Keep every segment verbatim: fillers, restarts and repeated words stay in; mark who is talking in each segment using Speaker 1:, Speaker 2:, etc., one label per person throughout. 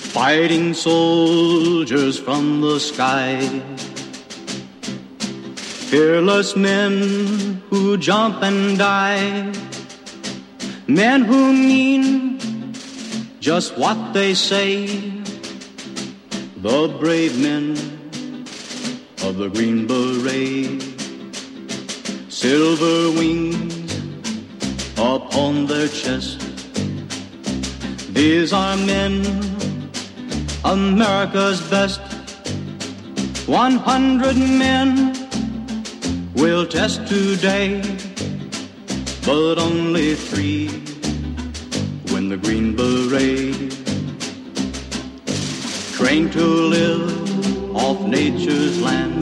Speaker 1: fighting soldiers from the sky, fearless men who jump and die, men who mean just what they say, the brave men of the Green Beret, silver wings upon their chest. These are men, America's best. One hundred men will test today, but only three win the Green Beret. Trained to live off nature's land,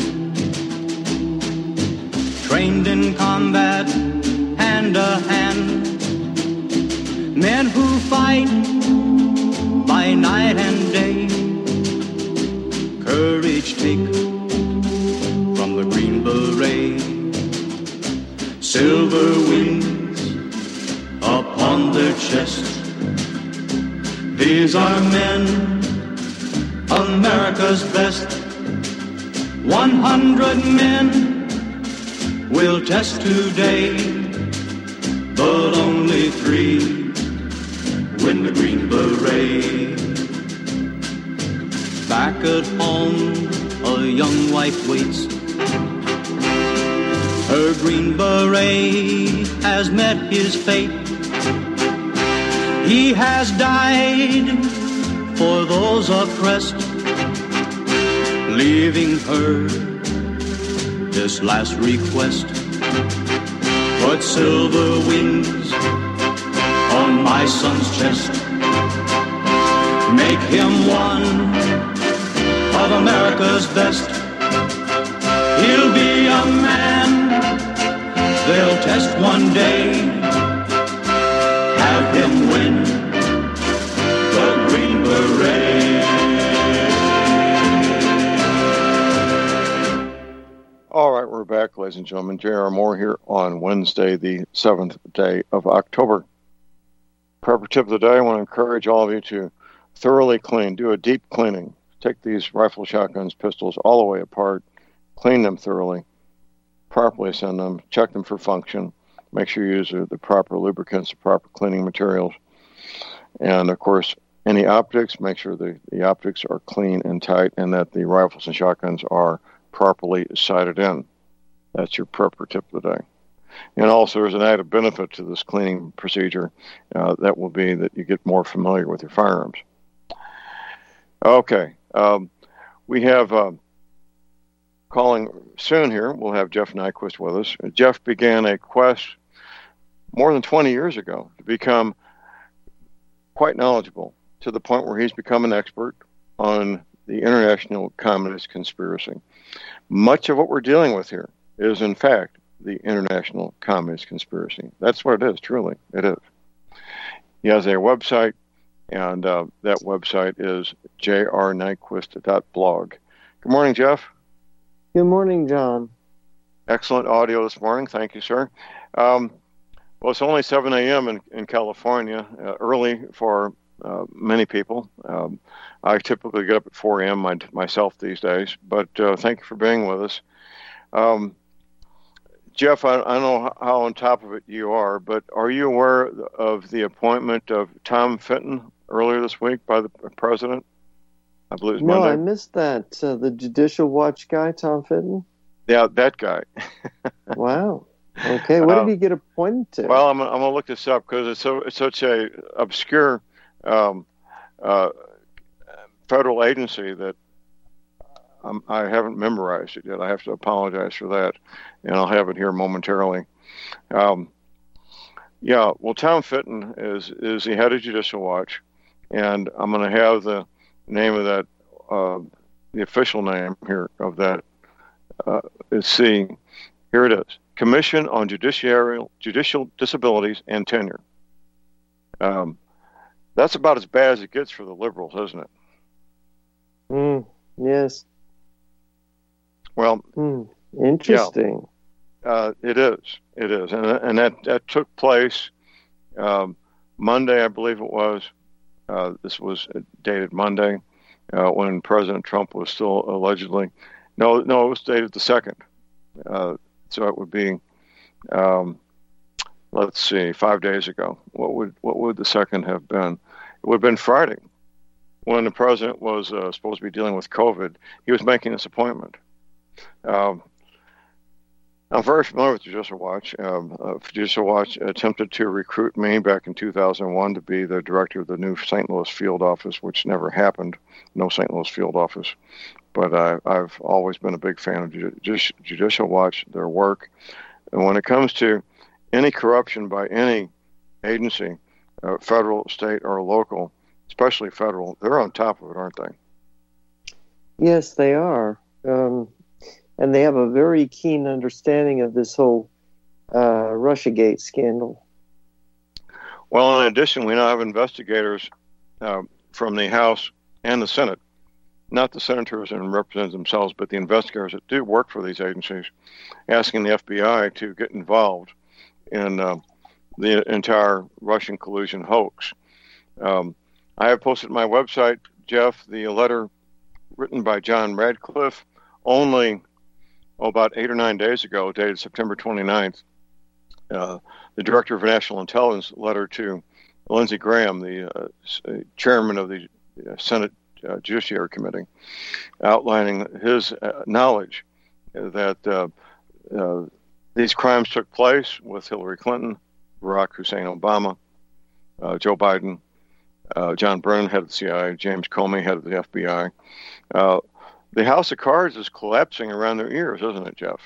Speaker 1: trained in combat hand to hand, men who fight by night and day, courage take from the Green Beret, silver wings upon their chest. These are men, America's best. One hundred men will test today, but only three win the Green Beret. Back at home, a young wife waits. Her Green Beret has met his fate. He has died for those oppressed, leaving her this last request. Put silver wings on my son's chest. Make him one of America's best. He'll be a man they'll test one day. Have him win the Green Beret.
Speaker 2: All right, we're back, ladies and gentlemen. J R. Moore here on Wednesday, the seventh day of October. Prepper tip of the day, I want to encourage all of you to thoroughly clean, do a deep cleaning. Take these rifle, shotguns, pistols all the way apart, clean them thoroughly, properly send them, check them for function, make sure you use the, the proper lubricants, the proper cleaning materials. And, of course, any optics, make sure the, the optics are clean and tight and that the rifles and shotguns are properly sighted in. That's your prepper tip of the day. And also, there's an added benefit to this cleaning procedure. Uh, that will be that you get more familiar with your firearms. Okay. Um, we have uh, calling soon here. We'll have Jeff Nyquist with us. Jeff began a quest more than twenty years ago to become quite knowledgeable to the point where he's become an expert on the international communist conspiracy. Much of what we're dealing with here is, in fact, the international communist conspiracy. That's what it is, truly. It is. He has a website, and uh, that website is j r nyquist dot blog. Good morning, Jeff.
Speaker 3: Good morning, John.
Speaker 2: Excellent audio this morning. Thank you, sir. Um, well, it's only seven a.m. in, in California, uh, early for uh, many people. Um, I typically get up at four a.m. My, myself these days, but uh, thank you for being with us. Um, Jeff, I, I don't know how on top of it you are, but are you aware of the appointment of Tom Fitton earlier this week by the president? I believe it's
Speaker 3: no,
Speaker 2: Monday.
Speaker 3: I missed that. Uh, the Judicial Watch guy, Tom Fitton?
Speaker 2: Yeah, that guy.
Speaker 3: Wow. Okay, what uh, did he get appointed to?
Speaker 2: Well, I'm, I'm going to look this up because it's, so, it's such a obscure um, uh, federal agency that um, I haven't memorized it yet. I have to apologize for that, and I'll have it here momentarily. Um, yeah, well, Tom Fitton is, is the head of Judicial Watch, and I'm going to have the name of that, uh, the official name here of that uh, is C. Here it is. Commission on Judicial Judicial Disabilities and Tenure. Um, that's about as bad as it gets for the liberals, isn't it?
Speaker 3: Mm, yes.
Speaker 2: Well,
Speaker 3: mm, interesting.
Speaker 2: Yeah, uh, it is. It is, and and that that took place um, Monday, I believe it was, Uh, this was dated Monday, uh, when President Trump was still allegedly. No, no, it was dated the second. Uh, so it would be, um, let's see, five days ago. What would what would the second have been? It would have been Friday, when the president was uh, supposed to be dealing with COVID. He was making this appointment. Um, I'm very familiar with Judicial Watch. Um, uh, Judicial Watch attempted to recruit me back in two thousand one to be the director of the new Saint Louis field office, which never happened. No Saint Louis field office. But I, I've always been a big fan of Judici- Judicial Watch, their work. And when it comes to any corruption by any agency, uh, federal, state, or local, especially federal, they're on top of it, aren't they?
Speaker 3: Yes, they are. Um, and they have a very keen understanding of this whole uh, Russiagate scandal.
Speaker 2: Well, in addition, we now have investigators uh, from the House and the Senate, not the senators and representatives themselves, but the investigators that do work for these agencies, asking the F B I to get involved in uh, the entire Russian collusion hoax. Um, I have posted on my website, Jeff, the letter written by John Radcliffe only oh, about eight or nine days ago, dated September twenty-ninth, uh, the Director of National Intelligence letter to Lindsey Graham, the uh, chairman of the Senate uh, Judiciary Committee, outlining his uh, knowledge that uh, uh, these crimes took place with Hillary Clinton, Barack Hussein Obama, uh, Joe Biden, uh, John Brennan, head of the C I A, James Comey, head of the F B I. Uh, the house of cards is collapsing around their ears, isn't it, Jeff?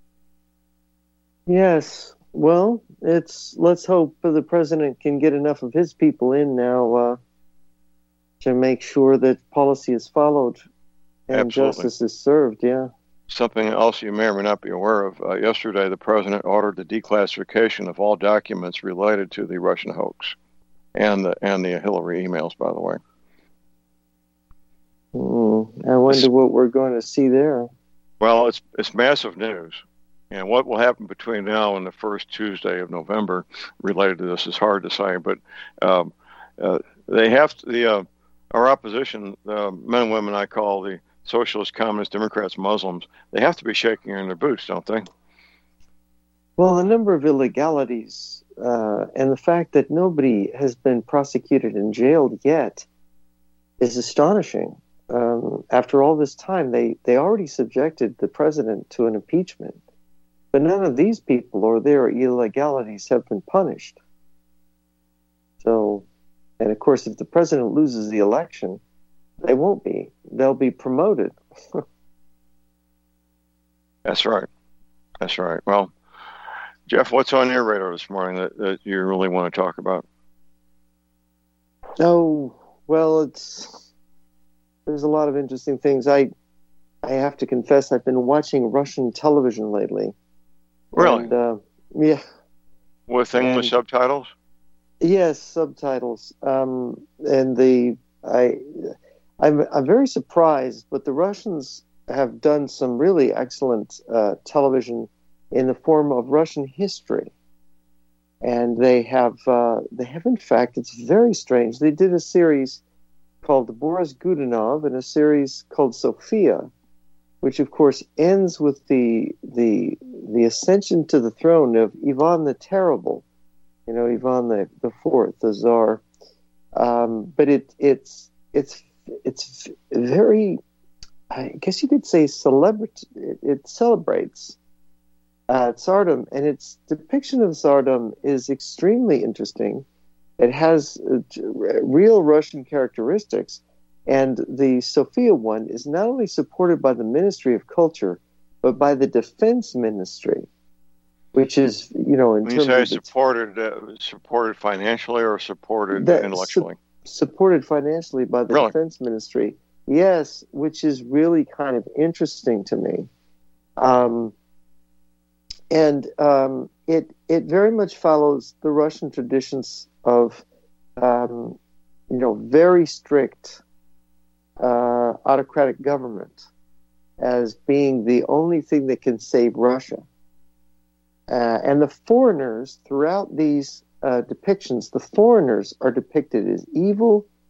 Speaker 3: Yes. Well, it's let's hope the president can get enough of his people in now uh, to make sure that policy is followed and
Speaker 2: Absolutely.
Speaker 3: Justice is served. Yeah.
Speaker 2: Something else you may or may not be aware of. Uh, yesterday, the president ordered the declassification of all documents related to the Russian hoax and the and the Hillary emails, by the way.
Speaker 3: Mm, I wonder it's, what we're going to see there.
Speaker 2: Well, it's it's massive news. And what will happen between now and the first Tuesday of November related to this is hard to say. But um, uh, they have to, the uh, our opposition, the men and women I call the socialists, communists, Democrats, Muslims, they have to be shaking in their boots, don't they?
Speaker 3: Well, a number of illegalities uh, and the fact that nobody has been prosecuted and jailed yet is astonishing. Um, after all this time, they, they already subjected the president to an impeachment. But none of these people or their illegalities have been punished. So, and of course, if the president loses the election, they won't be. They'll be promoted.
Speaker 2: That's right. That's right. Well, Jeff, what's on your radar this morning that, that you really want to talk about?
Speaker 3: Oh, well, it's there's a lot of interesting things. I I have to confess, I've been watching Russian television lately.
Speaker 2: Really?
Speaker 3: And, uh, yeah.
Speaker 2: With English and, subtitles?
Speaker 3: Yes, subtitles. Um, and the I, I'm I'm very surprised, but the Russians have done some really excellent uh, television in the form of Russian history, and they have uh, they have in fact, it's very strange. They did a series called Boris Godunov and a series called Sophia, which of course ends with the the the ascension to the throne of Ivan the Terrible, you know, Ivan the, the Fourth, the Tsar. Um, but it it's it's it's very, I guess you could say, celebrity. It, it celebrates uh, tsardom, and its depiction of tsardom is extremely interesting. It has uh, real Russian characteristics. And the Sophia one is not only supported by the Ministry of Culture, but by the Defense Ministry, which is, you know, in
Speaker 2: when
Speaker 3: terms
Speaker 2: you say
Speaker 3: of
Speaker 2: supported, uh, supported financially or supported intellectually?
Speaker 3: Su- supported financially by the
Speaker 2: really?
Speaker 3: Defense Ministry, yes, which is really kind of interesting to me. Um, and um, it it very much follows the Russian traditions of, um, you know, very strict Uh, autocratic government as being the only thing that can save Russia. Uh, and the foreigners, throughout these uh, depictions, the foreigners are depicted as evil,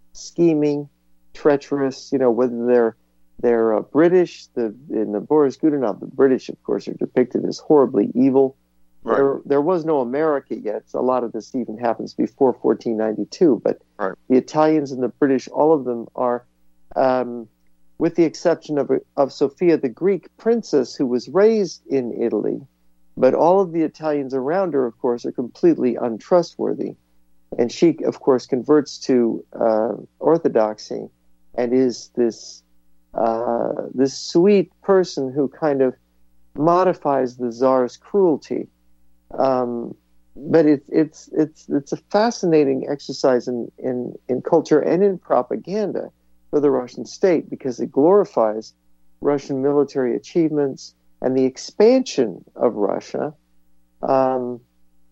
Speaker 3: scheming, treacherous. You know, whether they're they're uh, British, the in the Boris Godunov, the British, of course, are depicted as horribly evil.
Speaker 2: Right.
Speaker 3: There, there was no America yet. So a lot of this even happens before fourteen ninety-two. But
Speaker 2: right.
Speaker 3: the Italians and the British, all of them are, um, with the exception of of Sophia, the Greek princess who was raised in Italy. But all of the Italians around her, of course, are completely untrustworthy. And she, of course, converts to uh, Orthodoxy and is this uh, this sweet person who kind of modifies the Tsar's cruelty. Um, but it's it's it's it's a fascinating exercise in, in, in culture and in propaganda for the Russian state, because it glorifies Russian military achievements and the expansion of Russia, um,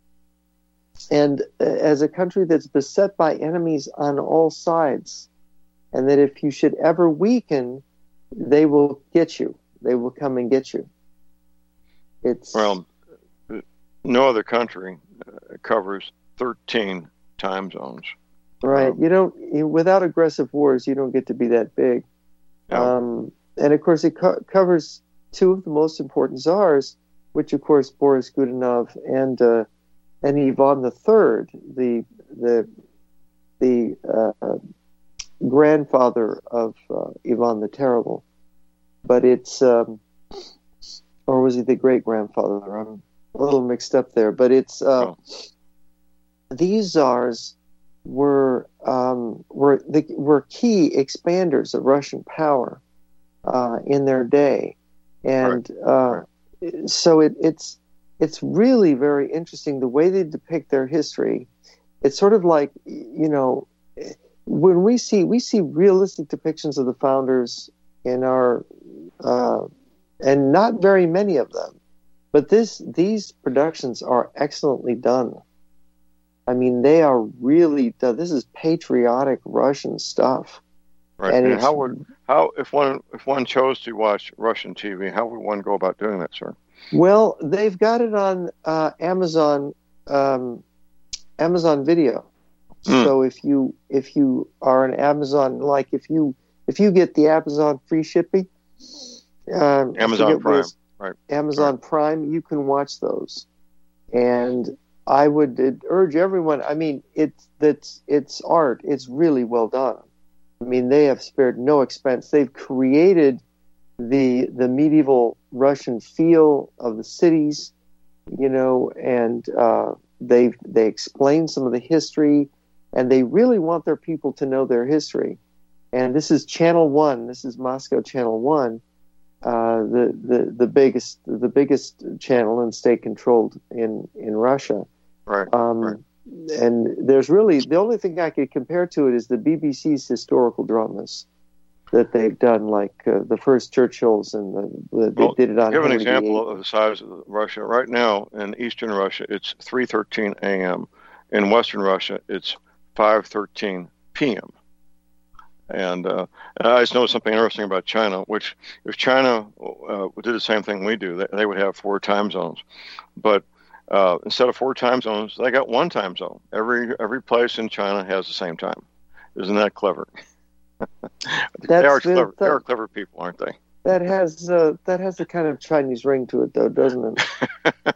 Speaker 3: and as a country that's beset by enemies on all sides, and that if you should ever weaken, they will get you. They will come and get you. It's
Speaker 2: well, no other country uh, covers thirteen time zones.
Speaker 3: Right.
Speaker 2: Um,
Speaker 3: you don't you, without aggressive wars, you don't get to be that big.
Speaker 2: Yeah.
Speaker 3: Um, and of course, it co- covers two of the most important czars, which of course Boris Godunov and uh, and Ivan the Third, the the the uh, grandfather of uh, Ivan the Terrible. But it's um, or was he the great grandfather? I'm a little mixed up there. But it's uh,
Speaker 2: oh.
Speaker 3: these czars were um, were the, were key expanders of Russian power uh, in their day. And uh, so it, it's it's really very interesting the way they depict their history. It's sort of like, you know, when we see we see realistic depictions of the founders in our, uh, and not very many of them, but this these productions are excellently done. I mean, they are really done. This is patriotic Russian stuff.
Speaker 2: Right.
Speaker 3: And,
Speaker 2: And
Speaker 3: it's,
Speaker 2: how would how if one if one chose to watch Russian T V, how would one go about doing that, sir?
Speaker 3: well, they've got it on uh, Amazon um, Amazon Video.
Speaker 2: Mm.
Speaker 3: So if you if you are an Amazon, like if you if you get the Amazon free shipping, um, I
Speaker 2: Amazon
Speaker 3: forget what
Speaker 2: Prime,
Speaker 3: it's-
Speaker 2: right?
Speaker 3: Amazon
Speaker 2: Right.
Speaker 3: Prime, you can watch those. And I would urge everyone. I mean, it's that's it's art. It's really well done. I mean, they have spared no expense. They've created the the medieval Russian feel of the cities, you know, and uh, they they explain some of the history, and they really want their people to know their history. And this is Channel One. This is Moscow Channel One, uh, the the the biggest the biggest channel and state controlled in in Russia.
Speaker 2: Right.
Speaker 3: Um,
Speaker 2: right.
Speaker 3: And there's really, the only thing I could compare to it is the B B C's historical dramas that they've done, like uh, the first Churchills, and the, the, they
Speaker 2: Well,
Speaker 3: did it on
Speaker 2: give an
Speaker 3: Henry the
Speaker 2: example
Speaker 3: Eighth.
Speaker 2: of the size of Russia. Right now, in eastern Russia, it's three thirteen a.m. In western Russia, it's five thirteen p.m. And, uh, and I just know something interesting about China, which if China uh, did the same thing we do, they, they would have four time zones. But uh, instead of four time zones, they got one time zone. Every every place in China has the same time. Isn't that clever? they are
Speaker 3: That's the-
Speaker 2: clever. They
Speaker 3: the-
Speaker 2: are clever people, aren't they?
Speaker 3: That has uh, that has a kind of Chinese ring to it, though, doesn't it?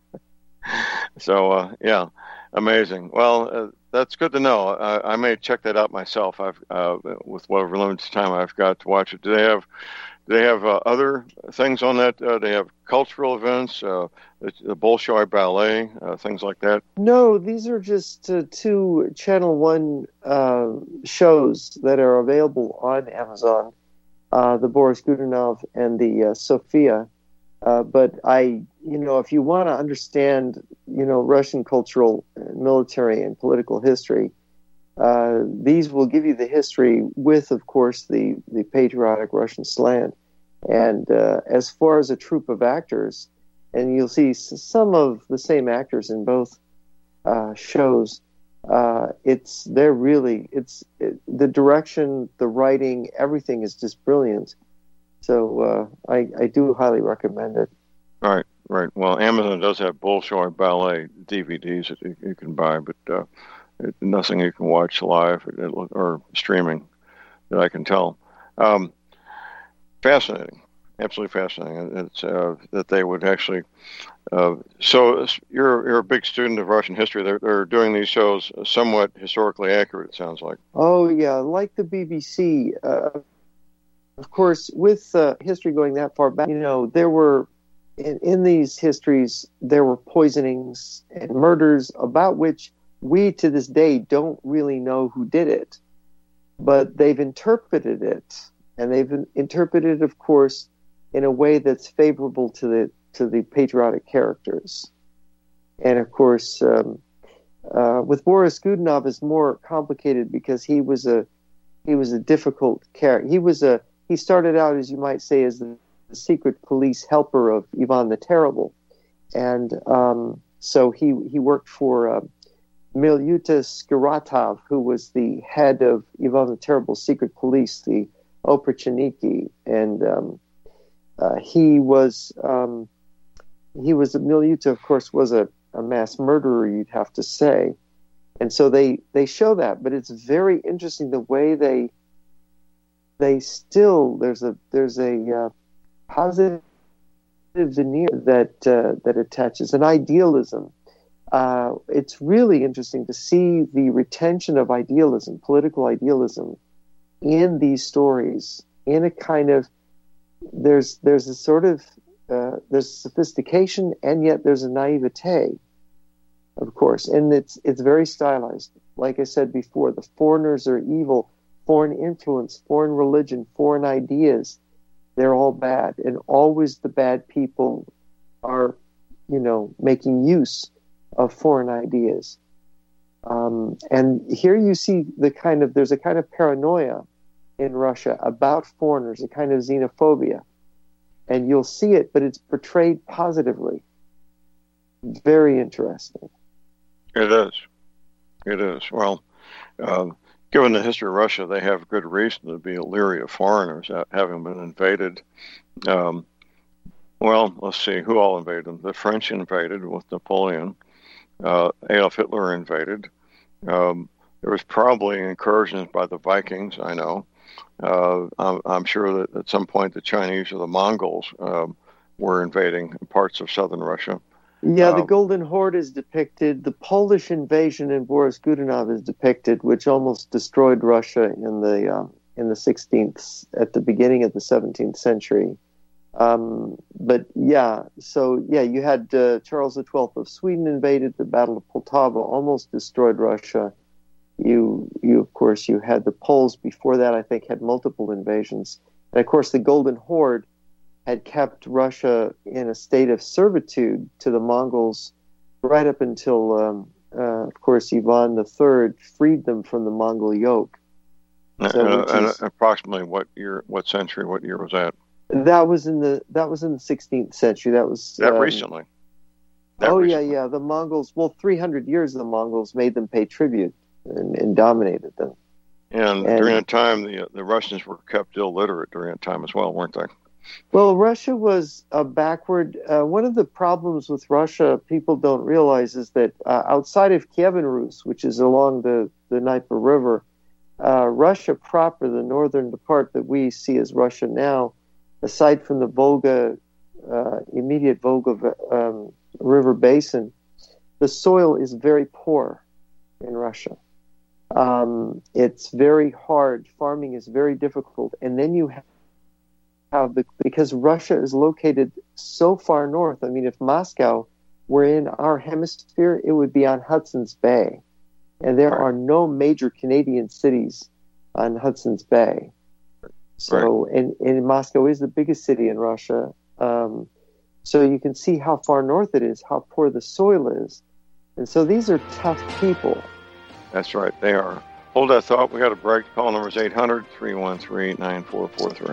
Speaker 2: So uh, yeah, amazing. Well, uh, that's good to know. I, I may check that out myself. I've uh, with whatever limited time I've got to watch it. Do they have do they have uh, other things on that? Uh, they have cultural events, uh, the, the Bolshoi Ballet, uh, things like that.
Speaker 3: No, these are just uh, two Channel One uh, shows that are available on Amazon. Uh, the Boris Godunov and the uh, Sophia. Uh, but I, you know, if you want to understand, you know, Russian cultural, military, and political history, uh, these will give you the history with, of course, the, the patriotic Russian slant. And uh, as far as a troupe of actors, and you'll see some of the same actors in both uh, shows, uh, it's they're really it's it, the direction, the writing, everything is just brilliant. So uh, I, I do highly recommend it.
Speaker 2: Right, right. Well, Amazon does have Bolshoi Ballet D V Ds that you, you can buy, but uh, it, nothing you can watch live or streaming that I can tell. Um, fascinating, absolutely fascinating. It's uh, that they would actually. Uh, so you're you're a big student of Russian history. They're they're doing these shows somewhat historically accurate. It sounds like.
Speaker 3: Oh yeah, like the B B C. Uh, of course, with uh, history going that far back, you know, there were in, in these histories there were poisonings and murders about which we to this day don't really know who did it, but they've interpreted it, and they've interpreted it, of course, in a way that's favorable to the to the patriotic characters. And of course, um, uh, with Boris Godunov, it's more complicated because he was a he was a difficult character. He was a he started out, as you might say, as the, the secret police helper of Ivan the Terrible, and um, so he he worked for uh, Milyuta Skiratov, who was the head of Ivan the Terrible's secret police, the Oprichniki, and um, uh, he was um, he was Milyuta, of course, was a, a mass murderer, you'd have to say, and so they they show that, but it's very interesting the way they they still there's a there's a uh, positive veneer that uh, that attaches an idealism. Uh, it's really interesting to see the retention of idealism, political idealism, in these stories. In a kind of there's there's a sort of uh, there's sophistication, and yet there's a naivete, of course, and it's it's very stylized. Like I said before, the foreigners are evil, foreign influence, foreign religion, foreign ideas. They're all bad, and always the bad people are, you know, making use of foreign ideas. Um, and here you see the kind of, there's a kind of paranoia in Russia about foreigners, a kind of xenophobia. And you'll see it, but it's portrayed positively. Very interesting.
Speaker 2: It is. It is. Well, um, given the history of Russia, they have good reason to be leery of foreigners having been invaded. Um, well, let's see, who all invaded them? The French invaded with Napoleon. Uh, Adolf Hitler invaded. Um, there was probably incursions by the Vikings, I know. Uh, I'm, I'm sure that at some point the Chinese or the Mongols um, were invading parts of southern Russia.
Speaker 3: Yeah, the
Speaker 2: um,
Speaker 3: Golden Horde is depicted. The Polish invasion in Boris Godunov is depicted, which almost destroyed Russia in the uh, in the sixteenth, at the beginning of the seventeenth century. Um, but yeah, so yeah, you had uh, Charles the Twelfth of Sweden invaded. The Battle of Poltava almost destroyed Russia. You, you of course, you had the Poles before that, I think, had multiple invasions. And of course, the Golden Horde had kept Russia in a state of servitude to the Mongols right up until, um, uh, of course, Ivan the Third freed them from the Mongol yoke. So,
Speaker 2: uh, and
Speaker 3: is,
Speaker 2: approximately what year, what century, what year was that?
Speaker 3: That was in the that was in the sixteenth century. That was
Speaker 2: that
Speaker 3: um,
Speaker 2: recently. That
Speaker 3: oh
Speaker 2: recently.
Speaker 3: yeah, yeah. The Mongols. Well, three hundred years the Mongols made them pay tribute and, and dominated them.
Speaker 2: And,
Speaker 3: and
Speaker 2: during that time, the the Russians were kept illiterate during that time as well, weren't they?
Speaker 3: Well, Russia was uh, backward. Uh, one of the problems with Russia, people don't realize, is that uh, outside of Kievan Rus, which is along the the Dnieper River, uh, Russia proper, the northern part that we see as Russia now, aside from the Volga, uh, immediate Volga um, river basin, the soil is very poor in Russia. Um, it's very hard. Farming is very difficult. And then you have, the, because Russia is located so far north, I mean, if Moscow were in our hemisphere, it would be on Hudson's Bay. And there are no major Canadian cities on Hudson's Bay. So, right. and, and Moscow is the biggest city in Russia. Um, so you can see how far north it is, how poor the soil is. And so these are tough people.
Speaker 2: That's right, they are. Hold that thought. We got a break. Call number is eight hundred, three one three, nine four four three.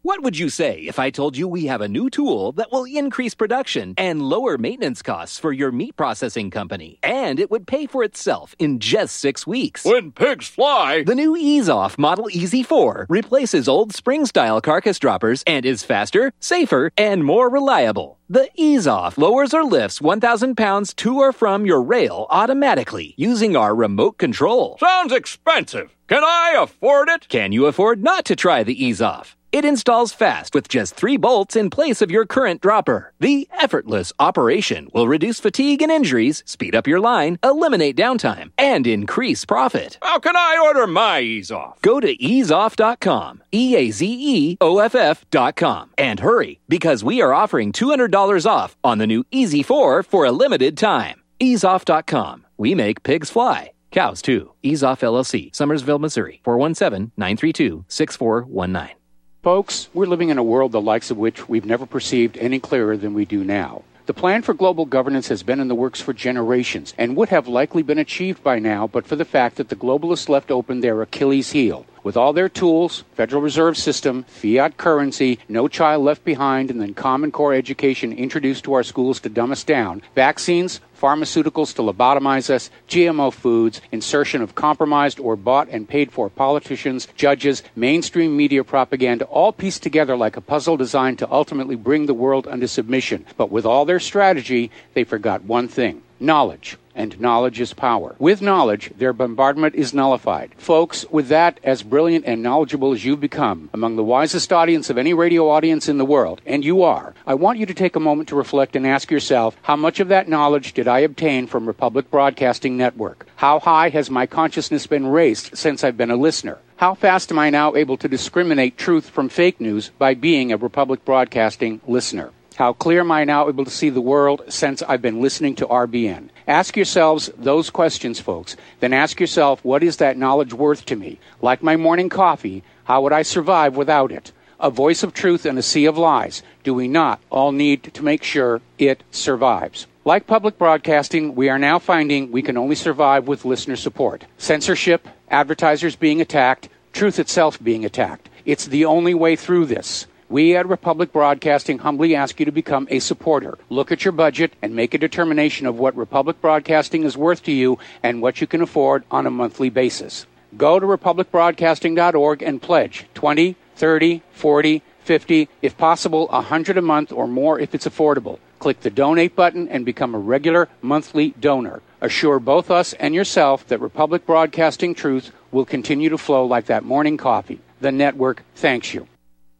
Speaker 4: What would you say if I told you we have a new tool that will increase production and lower maintenance costs for your meat processing company? And it would pay for itself in just six weeks.
Speaker 5: When pigs fly!
Speaker 4: The new EaseOff Model E Z four replaces old spring-style carcass droppers and is faster, safer, and more reliable. The EaseOff lowers or lifts one thousand pounds to or from your rail automatically using our remote control.
Speaker 5: Sounds expensive. Can I afford it?
Speaker 4: Can you afford not to try the EaseOff? It installs fast with just three bolts in place of your current dropper. The effortless operation will reduce fatigue and injuries, speed up your line, eliminate downtime, and increase profit.
Speaker 5: How can I order my EaseOff?
Speaker 4: Go to ease off dot com, E A Z E O F F dot com, and hurry, because we are offering two hundred dollars off on the new E Z four for a limited time. ease off dot com. We make pigs fly. Cows, too. EaseOff L L C, Summersville, Missouri, four one seven, nine three two, six four one nine.
Speaker 6: Folks, we're living in a world the likes of which we've never perceived any clearer than we do now. The plan for global governance has been in the works for generations and would have likely been achieved by now but for the fact that the globalists left open their Achilles heel. With all their tools, Federal Reserve System, fiat currency, no child left behind, and then Common Core education introduced to our schools to dumb us down, vaccines, pharmaceuticals to lobotomize us, G M O foods, insertion of compromised or bought and paid for politicians, judges, mainstream media propaganda, all pieced together like a puzzle designed to ultimately bring the world under submission. But with all their strategy, they forgot one thing: knowledge. And knowledge is power. With knowledge, their bombardment is nullified. Folks, with that, as brilliant and knowledgeable as you've become, among the wisest audience of any radio audience in the world, and you are, I want you to take a moment to reflect and ask yourself, how much of that knowledge did I obtain from Republic Broadcasting Network? How high has my consciousness been raised since I've been a listener? How fast am I now able to discriminate truth from fake news by being a Republic Broadcasting listener? How clear am I now able to see the world since I've been listening to R B N? Ask yourselves those questions, folks. Then ask yourself, what is that knowledge worth to me? Like my morning coffee, how would I survive without it? A voice of truth in a sea of lies. Do we not all need to make sure it survives? Like public broadcasting, we are now finding we can only survive with listener support. Censorship, advertisers being attacked, truth itself being attacked. It's the only way through this. We at Republic Broadcasting humbly ask you to become a supporter. Look at your budget and make a determination of what Republic Broadcasting is worth to you and what you can afford on a monthly basis. Go to republic broadcasting dot org and pledge twenty, thirty, forty, fifty, if possible, one hundred a month or more if it's affordable. Click the donate button and become a regular monthly donor. Assure both us and yourself that Republic Broadcasting truth will continue to flow like that morning coffee. The network thanks you.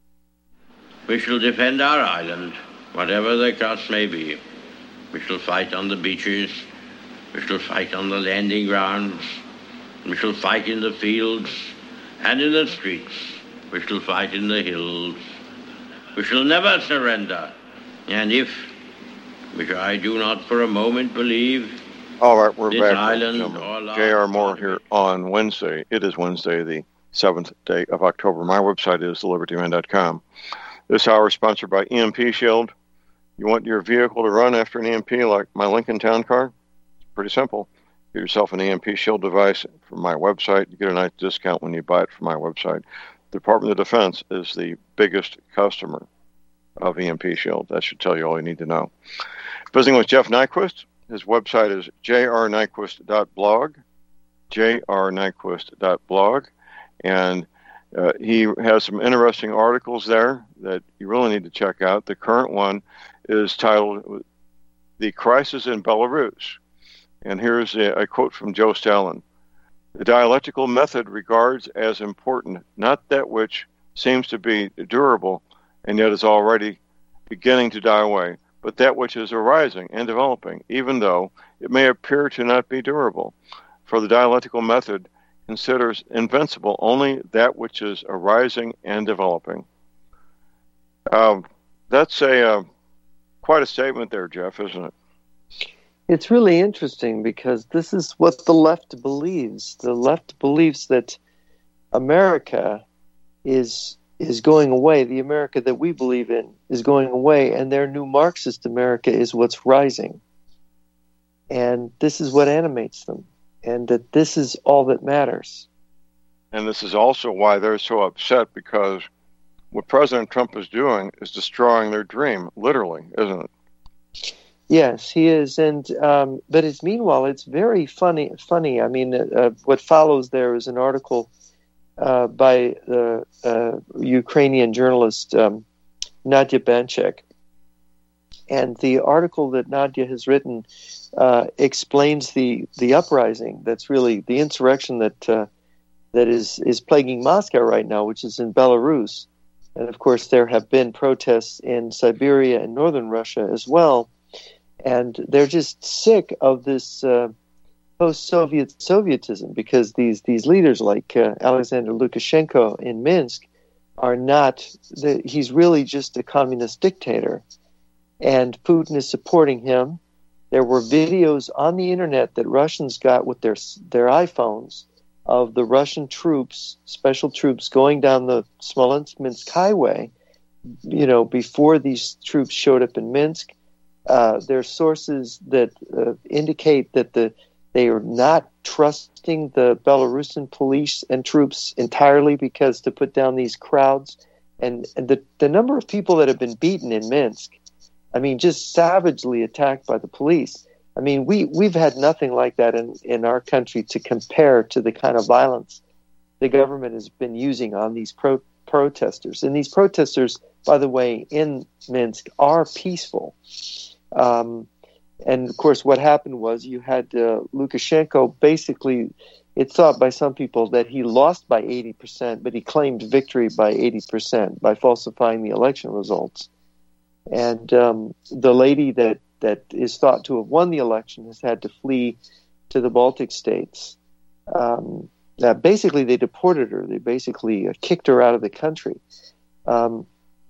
Speaker 7: We shall defend our island, whatever the cost may be. We shall fight on the beaches. We shall fight on the landing grounds. We shall fight in the fields and in the streets. We shall fight in the hills. We shall never surrender. And if, which I do not for a moment believe,
Speaker 2: all right, we're
Speaker 7: this
Speaker 2: back.
Speaker 7: Island
Speaker 2: J R Moore here on Wednesday. It is Wednesday, the seventh day of October. My website is the liberty man dot com. This hour is sponsored by E M P Shield. You want your vehicle to run after an E M P like my Lincoln Town Car? It's pretty simple. Get yourself an E M P Shield device from my website. You get a nice discount when you buy it from my website. The Department of Defense is the biggest customer of E M P Shield. That should tell you all you need to know. Visiting with Jeff Nyquist. His website is j r nyquist dot blog, j r nyquist dot blog, and Uh, he has some interesting articles there that you really need to check out. The current one is titled The Crisis in Belarus. And here's a, a quote from Joe Stalin. The dialectical method regards as important not that which seems to be durable and yet is already beginning to die away, but that which is arising and developing, even though it may appear to not be durable. For the dialectical method considers invincible only that which is arising and developing. Um, that's a uh, quite a statement there, Jeff, isn't it?
Speaker 3: It's really interesting because this is what the left believes. The left believes that America is is going away. The America that we believe in is going away, and their new Marxist America is what's rising. And this is what animates them. And that this is all that matters.
Speaker 2: And this is also why they're so upset, because what President Trump is doing is destroying their dream, literally, isn't it?
Speaker 3: Yes, he is, and um, but it's meanwhile it's very funny. Funny, I mean, uh, what follows there is an article uh, by the uh, Ukrainian journalist um, Nadia Banchek, and the article that Nadia has written uh, explains the the uprising that's really the insurrection that uh, that is is plaguing Moscow right now, which is in Belarus, and of course there have been protests in Siberia and northern Russia as well. And they're just sick of this uh, post-Soviet Sovietism because these these leaders like uh, Alexander Lukashenko in Minsk are not. The, he's really just a communist dictator, and Putin is supporting him. There were videos on the internet that Russians got with their their iPhones of the Russian troops, special troops, going down the Smolensk-Minsk highway. You know, before these troops showed up in Minsk. Uh, there are sources that uh, indicate that the they are not trusting the Belarusian police and troops entirely because to put down these crowds. And, and the, the number of people that have been beaten in Minsk, I mean, just savagely attacked by the police. I mean, we, we've had nothing like that in, in our country to compare to the kind of violence the government has been using on these pro- protesters. And these protesters, by the way, in Minsk are peaceful. Um, and of course, what happened was you had uh, Lukashenko. Basically, it's thought by some people that he lost by eighty percent, but he claimed victory by eighty percent by falsifying the election results. And um, the lady that, that is thought to have won the election has had to flee to the Baltic states. Um, uh, basically, they deported her. They basically uh, kicked her out of the country. Um,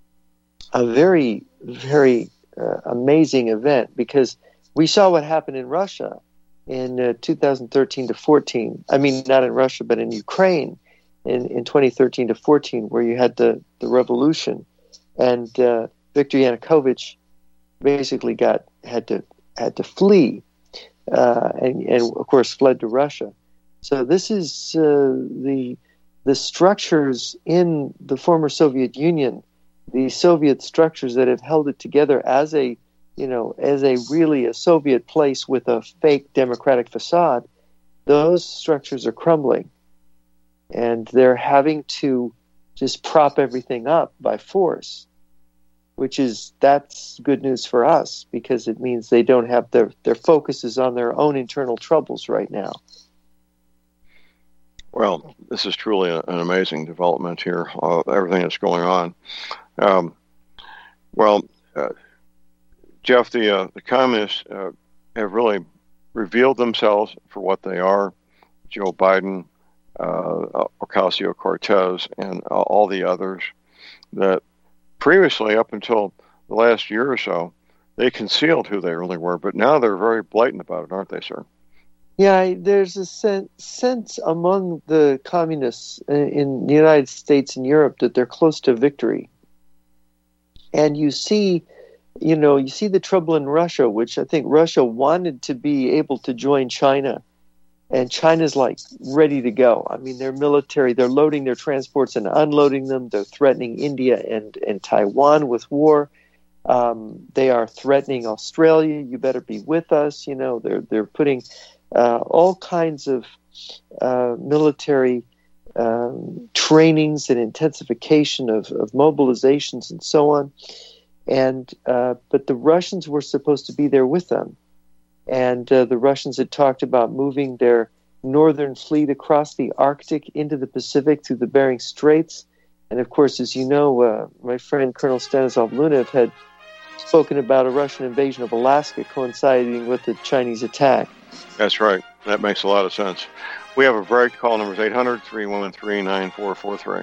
Speaker 3: a very, very Uh, amazing event because we saw what happened in Russia in uh, two thousand thirteen to fourteen. I mean, not in Russia, but in Ukraine in, in twenty thirteen to fourteen, where you had the, the revolution, and uh, Viktor Yanukovych basically got had to had to flee, uh, and, and of course fled to Russia. So this is uh, the the structures in the former Soviet Union. The Soviet structures that have held it together as a, you know, as a really a Soviet place with a fake democratic facade, those structures are crumbling. And they're having to just prop everything up by force, which is, that's good news for us because it means they don't have their, their focus is on their own internal troubles right now.
Speaker 2: Well, this is truly a, an amazing development here, uh, everything that's going on. Um, well, uh, Jeff, the uh, the communists uh, have really revealed themselves for what they are. Joe Biden, uh, Ocasio-Cortez, and uh, all the others that previously, up until the last year or so, they concealed who they really were. But now they're very blatant about it, aren't they, sir?
Speaker 3: Yeah, there's a sen- sense among the communists in the United States and Europe that they're close to victory. And you see, you know, you see the trouble in Russia, which I think Russia wanted to be able to join China. And China's like ready to go. I mean, their military, they're loading their transports and unloading them. They're threatening India and, and Taiwan with war. Um, they are threatening Australia. You better be with us. You know, they're they're putting uh, all kinds of uh, military Um, trainings and intensification of, of mobilizations and so on. And uh, but the Russians were supposed to be there with them. And uh, the Russians had talked about moving their northern fleet across the Arctic into the Pacific through the Bering Straits. And of course, as you know, uh, my friend Colonel Stanislav Lunev had spoken about a Russian invasion of Alaska coinciding with the Chinese attack.
Speaker 2: That's right. That makes a lot of sense. We have a break. Call number is eight hundred, three one three, nine four four three.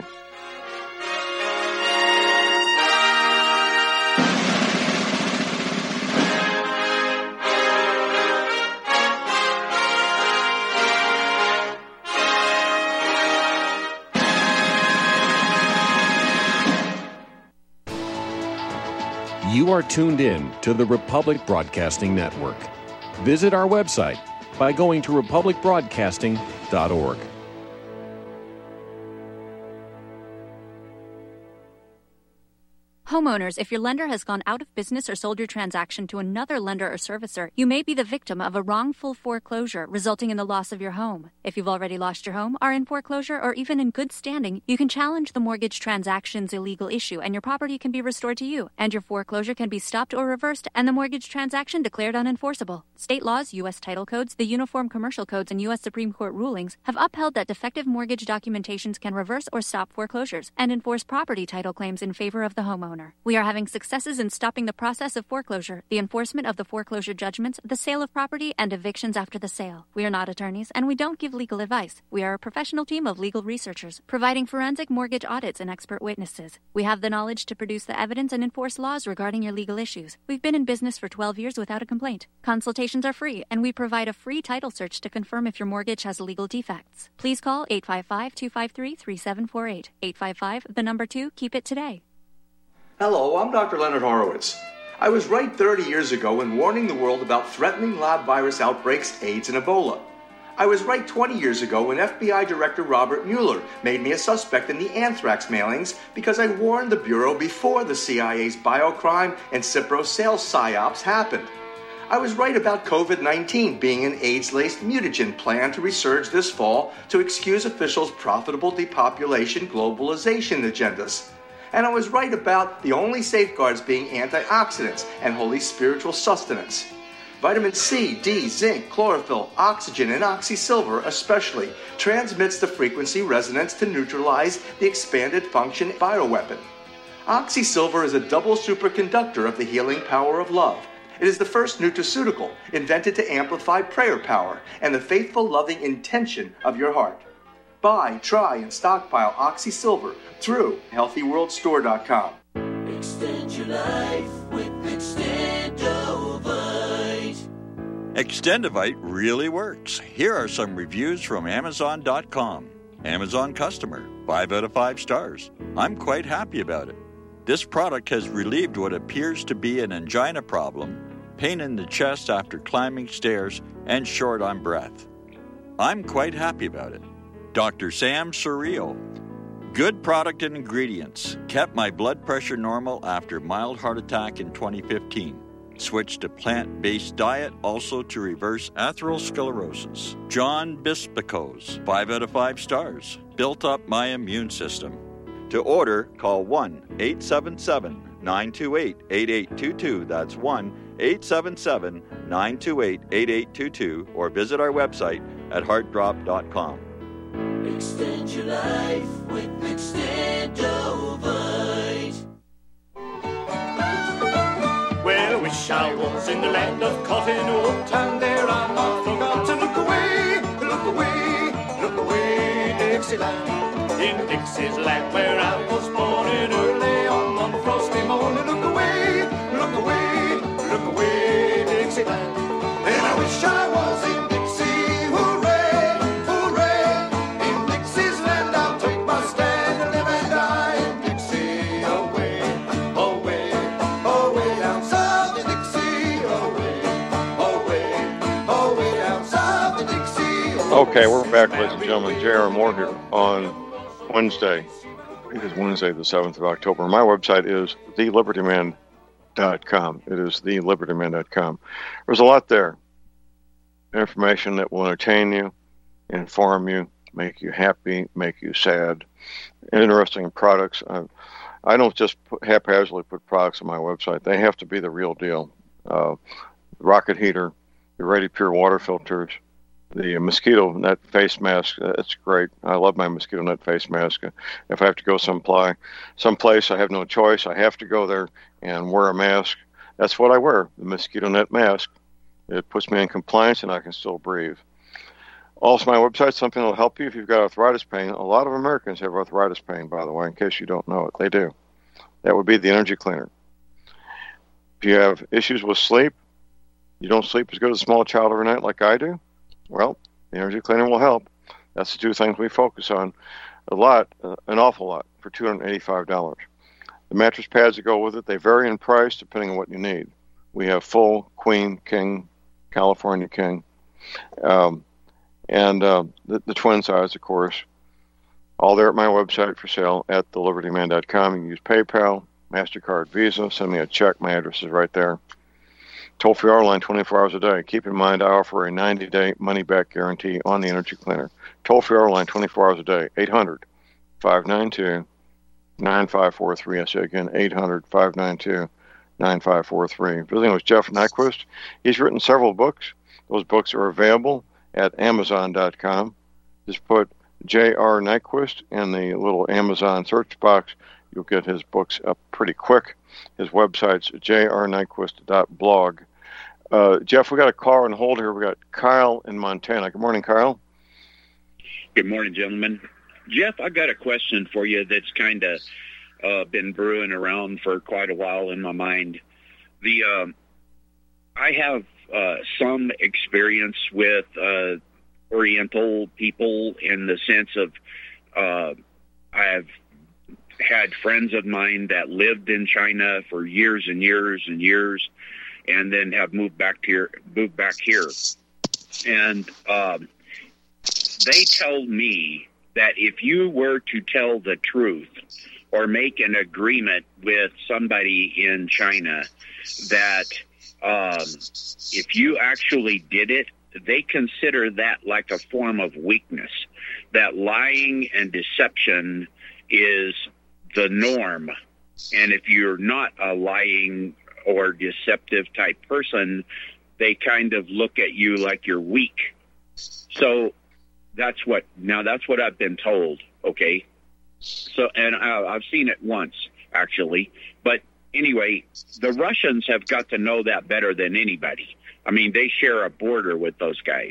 Speaker 8: You are tuned in to the Republic Broadcasting Network. Visit our website by going to republic broadcasting dot org.
Speaker 9: Homeowners, if your lender has gone out of business or sold your transaction to another lender or servicer, you may be the victim of a wrongful foreclosure, resulting in the loss of your home. If you've already lost your home, are in foreclosure, or even in good standing, you can challenge the mortgage transaction's illegal issue, and your property can be restored to you, and your foreclosure can be stopped or reversed, and the mortgage transaction declared unenforceable. State laws, U S title codes, the Uniform Commercial Codes, and U S Supreme Court rulings have upheld that defective mortgage documentations can reverse or stop foreclosures and enforce property title claims in favor of the homeowner. We are having successes in stopping the process of foreclosure, the enforcement of the foreclosure judgments, the sale of property, and evictions after the sale. We are not attorneys, and we don't give legal advice. We are a professional team of legal researchers, providing forensic mortgage audits and expert witnesses. We have the knowledge to produce the evidence and enforce laws regarding your legal issues. We've been in business for twelve years without a complaint. Consultations are free, and we provide a free title search to confirm if your mortgage has legal defects. Please call eight five five, two five three, three seven four eight. eight five five, the number two, keep it today.
Speaker 10: Hello, I'm Doctor Leonard Horowitz. I was right thirty years ago in warning the world about threatening lab virus outbreaks, AIDS, and Ebola. I was right twenty years ago when F B I Director Robert Mueller made me a suspect in the anthrax mailings because I warned the Bureau before the C I A's biocrime and Cipro sales psyops happened. I was right about COVID nineteen being an AIDS-laced mutagen plan to resurge this fall to excuse officials' profitable depopulation globalization agendas. And I was right about the only safeguards being antioxidants and holy spiritual sustenance. Vitamin C, D, zinc, chlorophyll, oxygen, and oxysilver especially transmits the frequency resonance to neutralize the expanded function bioweapon. Oxysilver is a double superconductor of the healing power of love. It is the first nutraceutical invented to amplify prayer power and the faithful, loving intention of your heart. Buy, try, and stockpile Oxysilver through healthy world store dot com.
Speaker 1: Extend your life with Extendovite.
Speaker 11: Extendovite really works. Here are some reviews from Amazon dot com. Amazon customer, five out of five stars. I'm quite happy about it. This product has relieved what appears to be an angina problem, pain in the chest after climbing stairs, and short on breath. I'm quite happy about it. Doctor Sam Surreal. Good product and ingredients. Kept my blood pressure normal after mild heart attack in twenty fifteen. Switched to plant-based diet also to reverse atherosclerosis. John Bispicos. five out of five stars. Built up my immune system. To order, call one eight seven seven, nine two eight, eight eight two two. That's one eight seven seven, nine two eight, eight eight two two. Or visit our website at heart drop dot com.
Speaker 1: Extend your life with Extendovite.
Speaker 12: Well, I wish I was in the land of cotton wool, and there I not forgot to look away, look away, look away, Dixieland. In Dixie's land where I was born in early on one frosty morning. Look away, look away, look away, Dixieland. And I wish I was in Dixie, hooray, hooray. In Dixie's land I'll take my stand and live and die in Dixie. Away, away, away down south in Dixie. Away, away, away down south in Dixie.
Speaker 2: Okay, we're back, ladies and gentlemen. J R Moore here on Wednesday. It is Wednesday, the seventh of October. My website is the liberty man dot com. It is the liberty man dot com. There's a lot there. Information that will entertain you, inform you, make you happy, make you sad. Interesting products. I, I don't just put, haphazardly put products on my website. They have to be the real deal. Uh, rocket heater, the Ready Pure water filters, the mosquito net face mask. It's great. I love my mosquito net face mask. If I have to go someplace, someplace I have no choice. I have to go there and wear a mask. That's what I wear, the mosquito net mask. It puts me in compliance and I can still breathe. Also, my website, something that will help you if you've got arthritis pain. A lot of Americans have arthritis pain, by the way, in case you don't know it. They do. That would be the energy cleaner. If you have issues with sleep, you don't sleep as good as a small child every night like I do, well, the energy cleaner will help. That's the two things we focus on a lot, uh, an awful lot, for two hundred eighty-five dollars. The mattress pads that go with it, they vary in price depending on what you need. We have full, queen, king, California king, um, and uh, the, the twin size, of course. All there at my website for sale at the liberty man dot com. You can use PayPal, MasterCard, Visa. Send me a check. My address is right there. Toll-free our line twenty-four hours a day. Keep in mind, I offer a ninety-day money-back guarantee on the Energy Cleaner. Toll-free our line twenty-four hours a day. eight hundred, five nine two, nine five four three. I say again, eight hundred, five nine two, nine five four three. Visiting with Jeff Nyquist. He's written several books. Those books are available at amazon dot com. Just put J R Nyquist in the little Amazon search box. You'll get his books up pretty quick. His website's j r nyquist dot blog. Uh, Jeff, we got a caller on hold here. We got Kyle in Montana. Good morning, Kyle.
Speaker 13: Good morning, gentlemen. Jeff, I got a question for you that's kind of uh, been brewing around for quite a while in my mind. The uh, I have uh, some experience with uh, Oriental people in the sense of uh, I have had friends of mine that lived in China for years and years and years, and then have moved back here. Moved back here, and um, they tell me that if you were to tell the truth or make an agreement with somebody in China, that um, if you actually did it, they consider that like a form of weakness. That lying and deception is the norm. And if you're not a lying or deceptive type person, they kind of look at you like you're weak. So that's what, now that's what I've been told, okay? So, and I, I've seen it once, actually. But anyway, the Russians have got to know that better than anybody. I mean, they share a border with those guys.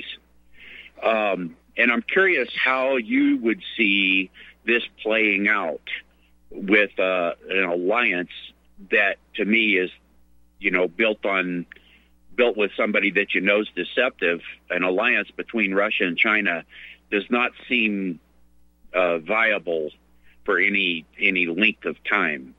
Speaker 13: Um, and I'm curious how you would see this playing out with uh, an alliance that, to me, is, you know, built on, built with somebody that you know is deceptive. An alliance between Russia and China does not seem uh, viable for any any length of time.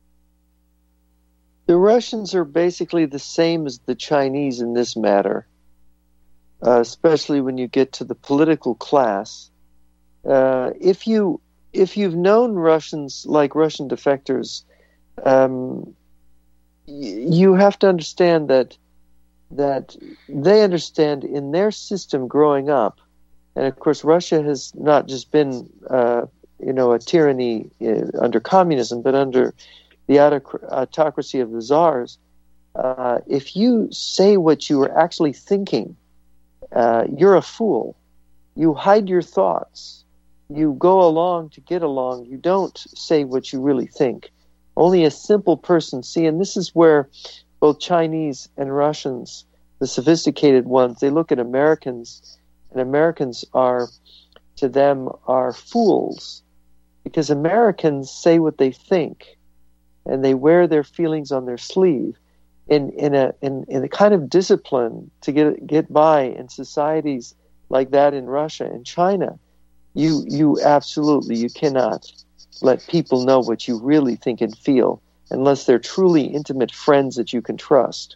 Speaker 3: The Russians are basically the same as the Chinese in this matter, uh, especially when you get to the political class. Uh, if you if you've known Russians like Russian defectors, um, y- you have to understand that that they understand in their system growing up, and of course Russia has not just been uh, you know a tyranny uh, under communism, but under the autoc- autocracy of the czars. Uh, if you say what you are actually thinking, uh, you're a fool. You hide your thoughts. You go along to get along. You don't say what you really think. Only a simple person see, and this is where both Chinese and Russians, the sophisticated ones, they look at Americans, and Americans are, to them, are fools, because Americans say what they think, and they wear their feelings on their sleeve in in a in, in the kind of discipline to get get by in societies like that in Russia and China. You you absolutely you cannot let people know what you really think and feel unless they're truly intimate friends that you can trust.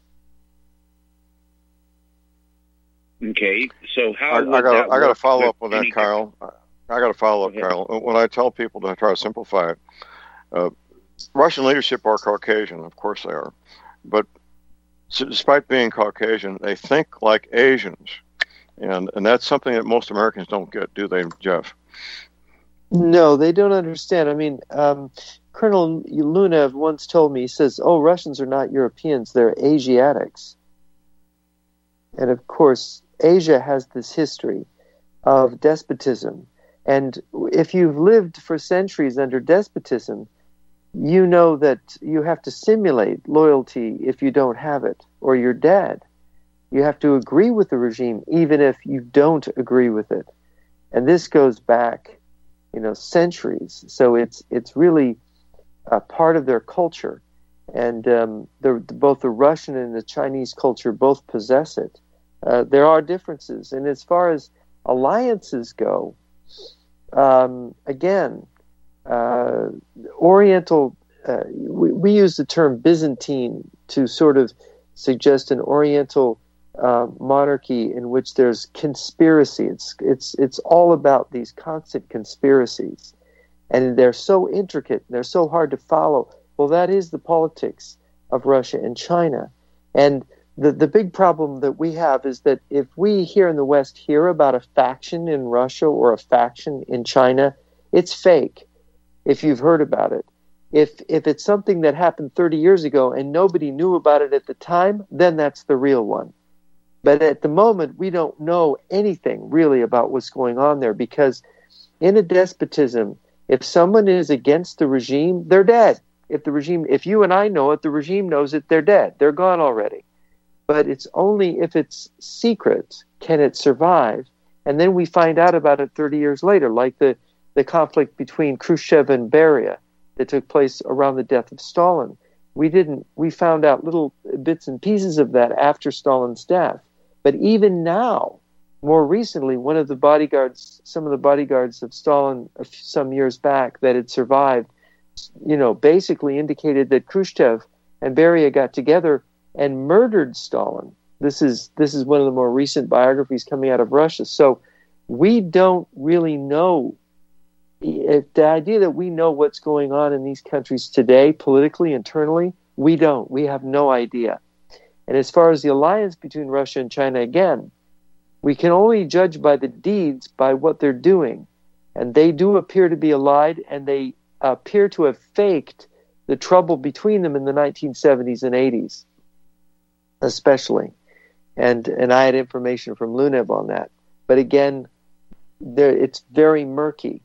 Speaker 13: Okay, so how
Speaker 2: I,
Speaker 13: would
Speaker 2: I got
Speaker 13: that
Speaker 2: I got to
Speaker 13: work
Speaker 2: follow up
Speaker 13: with
Speaker 2: on that,
Speaker 13: any-
Speaker 2: Kyle. I got to follow up, Kyle. When I tell people to try to simplify it, uh, Russian leadership are Caucasian, of course they are, but so despite being Caucasian, they think like Asians, and and that's something that most Americans don't get, do they, Jeff?
Speaker 3: No, they don't understand. I mean, um, Colonel Lunev once told me, he says, "Oh, Russians are not Europeans; they're Asiatics." And of course, Asia has this history of despotism. And if you've lived for centuries under despotism, you know that you have to simulate loyalty if you don't have it, or you're dead. You have to agree with the regime, even if you don't agree with it. And this goes back, you know, centuries. So it's it's really a part of their culture. And um, the, both the Russian and the Chinese culture both possess it. Uh, there are differences. And as far as alliances go, um, again, uh, Oriental, uh, we, we use the term Byzantine to sort of suggest an Oriental uh, monarchy in which there's conspiracy. It's, it's, it's all about these constant conspiracies. And they're so intricate, they're so hard to follow. Well, that is the politics of Russia and China. And the, the big problem that we have is that if we here in the West hear about a faction in Russia or a faction in China, it's fake if you've heard about it. If if it's something that happened thirty years ago and nobody knew about it at the time, then that's the real one. But at the moment, we don't know anything really about what's going on there, because in a despotism, if someone is against the regime, they're dead. If the regime, if you and I know it, the regime knows it, they're dead. They're gone already. But it's only if it's secret can it survive. And then we find out about it thirty years later, like the, the conflict between Khrushchev and Beria that took place around the death of Stalin. We didn't, we found out little bits and pieces of that after Stalin's death. But even now, more recently, one of the bodyguards, some of the bodyguards of Stalin some years back that had survived, you know, basically indicated that Khrushchev and Beria got together and murdered Stalin. This is this is one of the more recent biographies coming out of Russia. So we don't really know. If the idea that we know what's going on in these countries today, politically, internally, we don't. We have no idea. And as far as the alliance between Russia and China, again, we can only judge by the deeds, by what they're doing. And they do appear to be allied, and they appear to have faked the trouble between them in the nineteen seventies and eighties, especially. And and I had information from Lunev on that. But again, there it's very murky.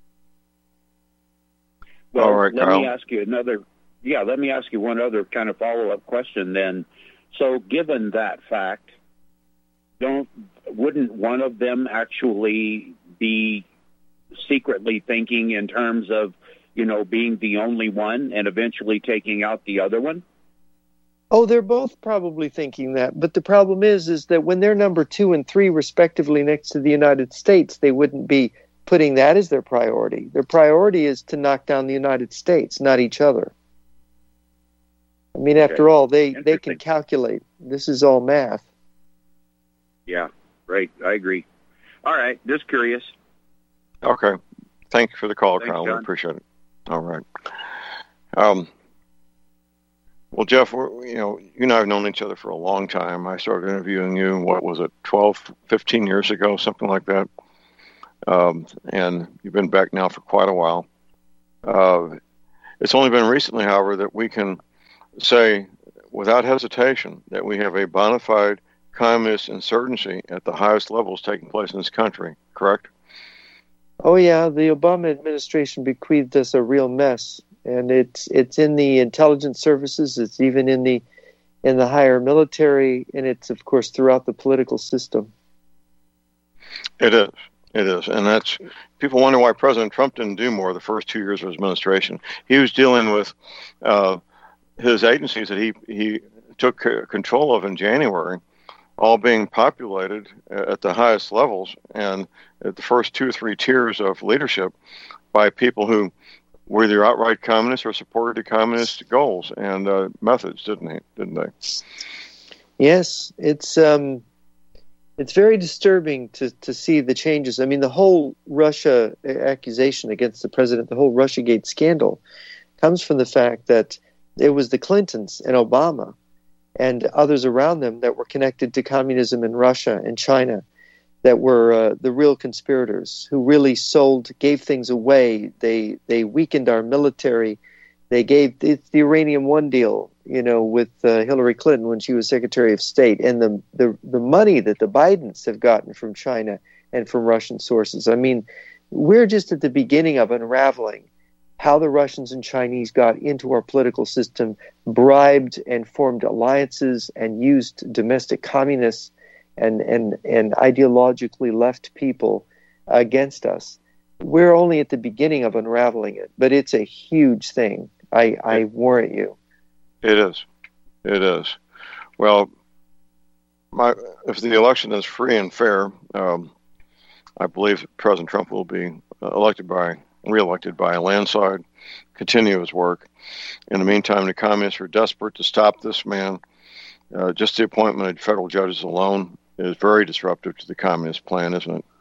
Speaker 13: Well,
Speaker 2: All right,
Speaker 13: let
Speaker 2: Kyle.
Speaker 13: me ask you another. Yeah, let me ask you one other kind of follow-up question then. So, given that fact, don't wouldn't one of them actually be secretly thinking in terms of, you know, being the only one and eventually taking out the other one?
Speaker 3: Oh, they're both probably thinking that. But the problem is, is that when they're number two and three, respectively, next to the United States, they wouldn't be putting that as their priority. Their priority is to knock down the United States, not each other. I mean,
Speaker 13: Okay.
Speaker 3: after all, they, they can calculate. This is all math.
Speaker 13: Yeah, right. I agree. All right, just curious.
Speaker 2: Okay. Thank you for the call,
Speaker 13: Thanks,
Speaker 2: Kyle. We
Speaker 13: John.
Speaker 2: appreciate it. All right. Um, well, Jeff, we're, you know, you and I have known each other for a long time. I started interviewing you, what was it, twelve, fifteen years ago, something like that. Um, and you've been back now for quite a while. Uh, it's only been recently, however, that we can say without hesitation that we have a bona fide communist insurgency at the highest levels taking place in this country, correct?
Speaker 3: Oh, yeah, the Obama administration bequeathed us a real mess. And it's it's in the intelligence services, it's even in the in the higher military, and it's, of course, throughout the political system.
Speaker 2: It is. It is. And that's, people wonder why President Trump didn't do more the first two years of his administration. He was dealing with uh, his agencies that he, he took c- control of in January, all being populated at the highest levels and at the first two or three tiers of leadership by people who were either outright communists or supported the communist goals and uh, methods, didn't he? Didn't they?
Speaker 3: Yes, it's um, it's very disturbing to, to see the changes. I mean, the whole Russia accusation against the president, the whole Russiagate scandal, comes from the fact that it was the Clintons and Obama and others around them that were connected to communism in Russia and China that were uh, the real conspirators who really sold, gave things away. They they weakened our military. They gave it's the Uranium One deal, you know, with uh, Hillary Clinton when she was Secretary of State, and the, the the money that the Bidens have gotten from China and from Russian sources. I mean, we're just at the beginning of unraveling how the Russians and Chinese got into our political system, bribed and formed alliances and used domestic communists and, and, and ideologically left people against us. We're only at the beginning of unraveling it, but it's a huge thing. I, I warrant you.
Speaker 2: It is. It is. Well, my, if the election is free and fair, um, I believe President Trump will be elected by, reelected by a landslide, continue his work. In the meantime, the communists are desperate to stop this man. Uh, just the appointment of federal judges alone is very disruptive to the communist plan, isn't it?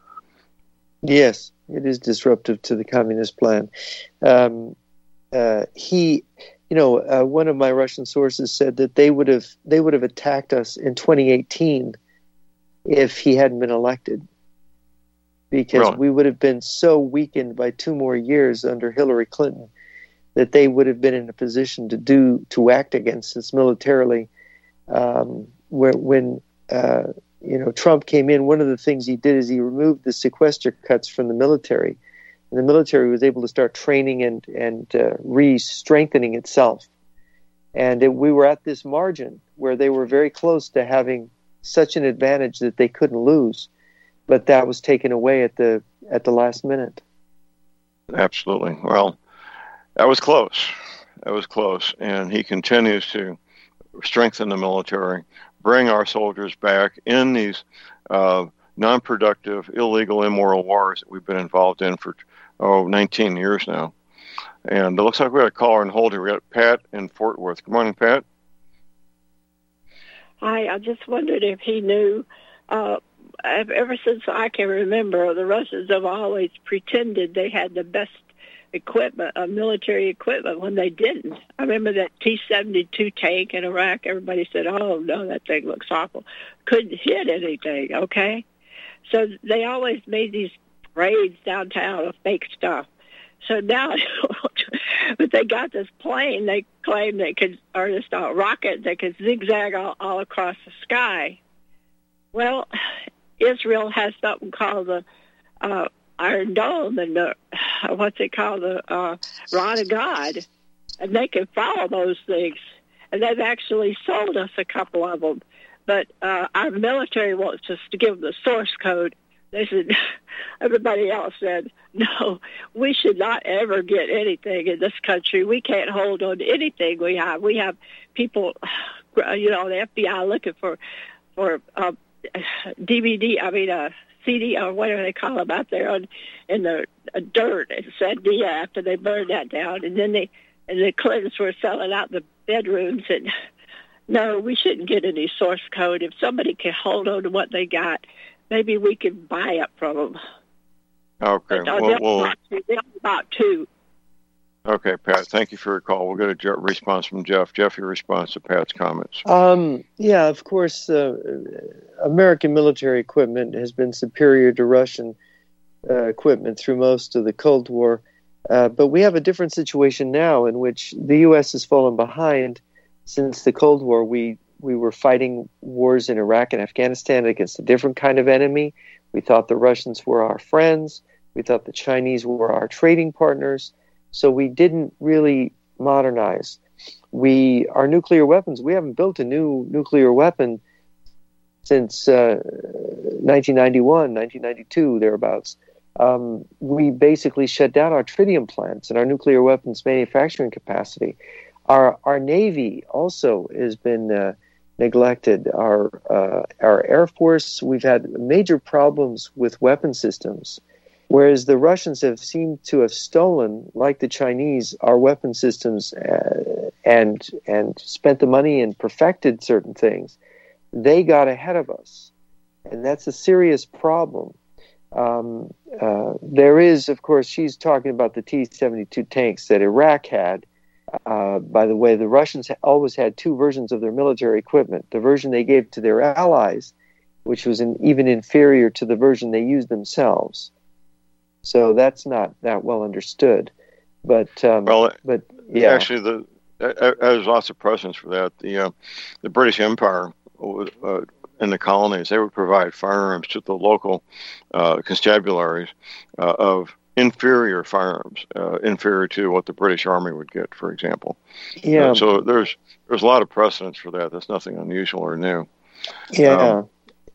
Speaker 3: Yes, it is disruptive to the communist plan. Um, uh, he, you know, uh, one of my Russian sources said that they would have they would have attacked us in twenty eighteen if he hadn't been elected, because
Speaker 2: Really?
Speaker 3: we would have been so weakened by two more years under Hillary Clinton that they would have been in a position to do to act against us militarily. Um, where when uh, you know Trump came in, one of the things he did is he removed the sequester cuts from the military, and the military was able to start training and and uh, re-strengthening itself. And it, we were at this margin where they were very close to having such an advantage that they couldn't lose, but that was taken away at the at the last minute.
Speaker 2: Absolutely. Well, that was close. That was close, and he continues to strengthen the military, bring our soldiers back in these uh, non-productive, illegal, immoral wars that we've been involved in for oh nineteen years now. And it looks like we got a caller in hold here. We got Pat in Fort Worth. Good morning, Pat.
Speaker 14: Hi, I just wondered if he knew, uh, ever since I can remember, the Russians have always pretended they had the best equipment, uh, military equipment, when they didn't. I remember that T seventy-two tank in Iraq. Everybody said, oh, no, that thing looks awful. Couldn't hit anything, okay? So they always made these raids downtown of fake stuff. So now, but they got this plane they claim they could, or this uh, rocket that could zigzag all, all across the sky. Well, Israel has something called the uh, Iron Dome, and the, what's it called, the uh, Rod of God, and they can follow those things. And they've actually sold us a couple of them. But uh, our military wants us to give them the source code. They said, everybody else said, no, we should not ever get anything in this country. We can't hold on to anything we have. We have people, you know, the F B I looking for for uh, D V D, I mean, uh, C D, or whatever they call them out there on, in the uh, dirt in Sandia after they burned that down. And then they, and the Clintons were selling out the bedrooms. And no, we shouldn't get any source code. If somebody can hold on to what they got, maybe we can buy it from them.
Speaker 2: Okay.
Speaker 14: But, uh,
Speaker 2: well,
Speaker 14: they'll,
Speaker 2: well,
Speaker 14: about two, they'll about two.
Speaker 2: okay, Pat, thank you for your call. We'll get a Je- response from Jeff. Jeff, your response to Pat's comments.
Speaker 3: Um, yeah, of course, uh, American military equipment has been superior to Russian uh, equipment through most of the Cold War. Uh, but we have a different situation now in which the U S has fallen behind. Since the Cold War, we, we were fighting wars in Iraq and Afghanistan against a different kind of enemy. We thought the Russians were our friends. We thought the Chinese were our trading partners. So we didn't really modernize. We, our nuclear weapons, we haven't built a new nuclear weapon since uh, nineteen ninety-one, nineteen ninety-two, thereabouts. Um, we basically shut down our tritium plants and our nuclear weapons manufacturing capacity. Our our Navy also has been uh, neglected. Our uh, our Air Force, we've had major problems with weapon systems. Whereas the Russians have seemed to have stolen, like the Chinese, our weapon systems uh, and and spent the money and perfected certain things. They got ahead of us, and that's a serious problem. Um, uh, there is, of course, she's talking about the T seventy-two tanks that Iraq had. Uh, by the way, the Russians always had two versions of their military equipment. The version they gave to their allies, which was an, even inferior to the version they used themselves. So that's not that well understood, but um,
Speaker 2: well,
Speaker 3: but yeah,
Speaker 2: actually, the uh, there's lots of precedents for that. The uh, the British Empire uh, in the colonies, they would provide firearms to the local uh, constabularies uh, of inferior firearms, uh, inferior to what the British Army would get, for example.
Speaker 3: Yeah.
Speaker 2: Uh, so there's there's a lot of precedents for that. That's nothing unusual or new.
Speaker 3: Yeah.
Speaker 2: Um,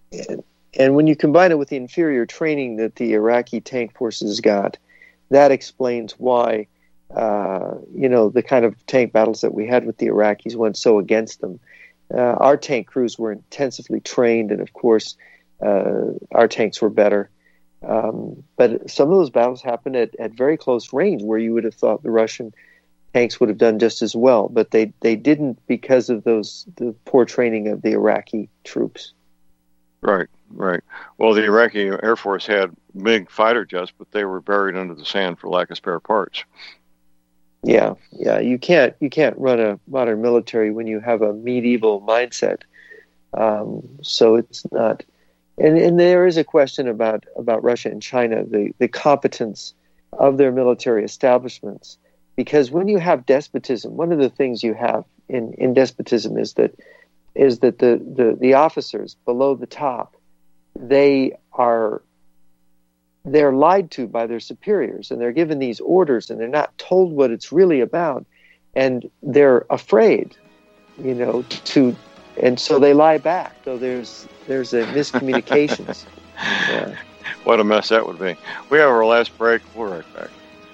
Speaker 3: And when you combine it with the inferior training that the Iraqi tank forces got, that explains why, uh, you know, the kind of tank battles that we had with the Iraqis went so against them. Uh, our tank crews were intensively trained, and of course, uh, our tanks were better. Um, but some of those battles happened at, at very close range, where you would have thought the Russian tanks would have done just as well, but they, they didn't because of those the poor training of the Iraqi troops.
Speaker 2: Right, right. Well, the Iraqi Air Force had big fighter jets, but they were buried under the sand for lack of spare parts.
Speaker 3: Yeah, yeah. You can't you can't run a modern military when you have a medieval mindset. Um, so it's not. And, and there is a question about, about Russia and China, the, the competence of their military establishments. Because when you have despotism, one of the things you have in, in despotism is that is that the, the, the officers below the top, they are they're lied to by their superiors, and they're given these orders, and they're not told what it's really about, and they're afraid, you know, to, and so they lie back. So there's there's a miscommunications. Yeah.
Speaker 2: What a mess that would be. We have our last break. We're right back.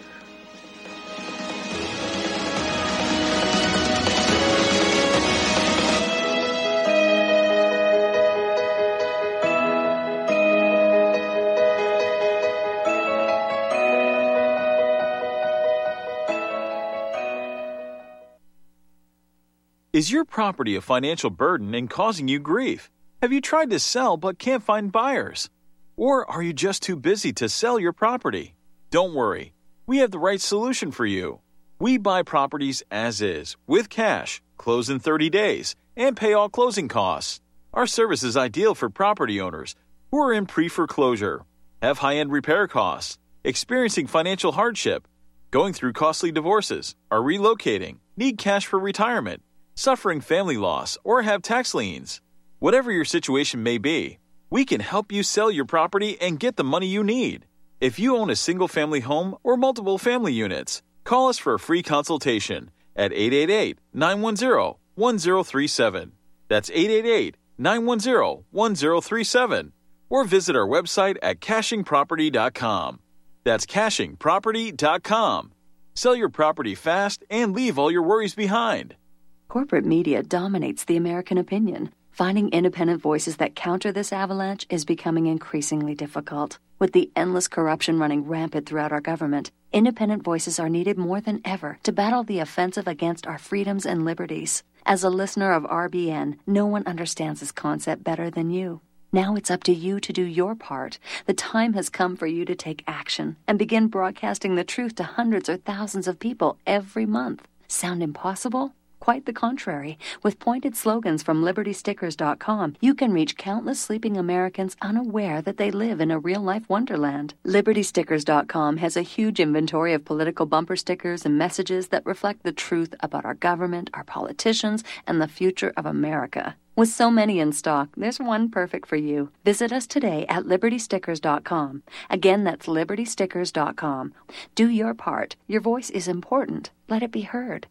Speaker 15: Is your property a financial burden and causing you grief? Have you tried to sell but can't find buyers? Or are you just too busy to sell your property? Don't worry. We have the right solution for you. We buy properties as is, with cash, close in thirty days, and pay all closing costs. Our service is ideal for property owners who are in pre-foreclosure, have high-end repair costs, experiencing financial hardship, going through costly divorces, are relocating, need cash for retirement, suffering family loss, or have tax liens. Whatever your situation may be, we can help you sell your property and get the money you need. If you own a single-family home or multiple family units, call us for a free consultation at eight eight eight, nine one zero, one zero three seven. That's eight eight eight, nine one zero, one zero three seven. Or visit our website at caching property dot com. That's caching property dot com. Sell your property fast and leave all your worries behind.
Speaker 16: Corporate media dominates the American opinion. Finding independent voices that counter this avalanche is becoming increasingly difficult. With the endless corruption running rampant throughout our government, independent voices are needed more than ever to battle the offensive against our freedoms and liberties. As a listener of R B N, no one understands this concept better than you. Now it's up to you to do your part. The time has come for you to take action and begin broadcasting the truth to hundreds or thousands of people every month. Sound impossible? Quite the contrary. With pointed slogans from liberty stickers dot com, you can reach countless sleeping Americans unaware that they live in a real-life wonderland. liberty stickers dot com has a huge inventory of political bumper stickers and messages that reflect the truth about our government, our politicians, and the future of America. With so many in stock, there's one perfect for you. Visit us today at liberty stickers dot com. Again, that's liberty stickers dot com. Do your part. Your voice is important. Let it be heard.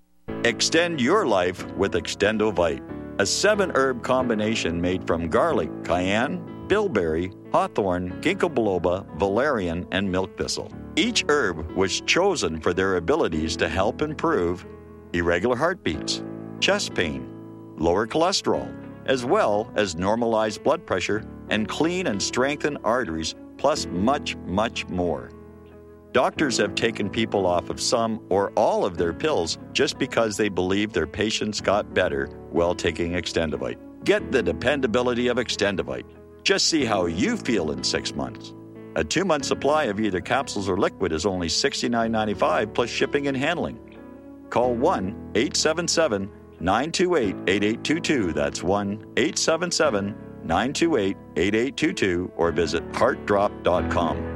Speaker 11: Extend your life with Extendovite, a seven-herb combination made from garlic, cayenne, bilberry, hawthorn, ginkgo biloba, valerian, and milk thistle. Each herb was chosen for their abilities to help improve irregular heartbeats, chest pain, lower cholesterol, as well as normalize blood pressure and clean and strengthen arteries, plus much, much more. Doctors have taken people off of some or all of their pills just because they believe their patients got better while taking Extendovite. Get the dependability of Extendovite. Just see how you feel in six months. A two-month supply of either capsules or liquid is only sixty-nine ninety-five plus shipping and handling. Call one eight seven seven, nine two eight, eight eight two two. That's one eight seven seven, nine two eight, eight eight two two or visit heart drop dot com.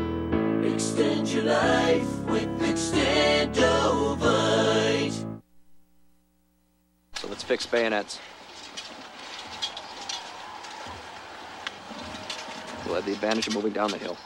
Speaker 1: Extend your life with Extendovite.
Speaker 17: So let's fix bayonets. We'll have the advantage of moving down the hill.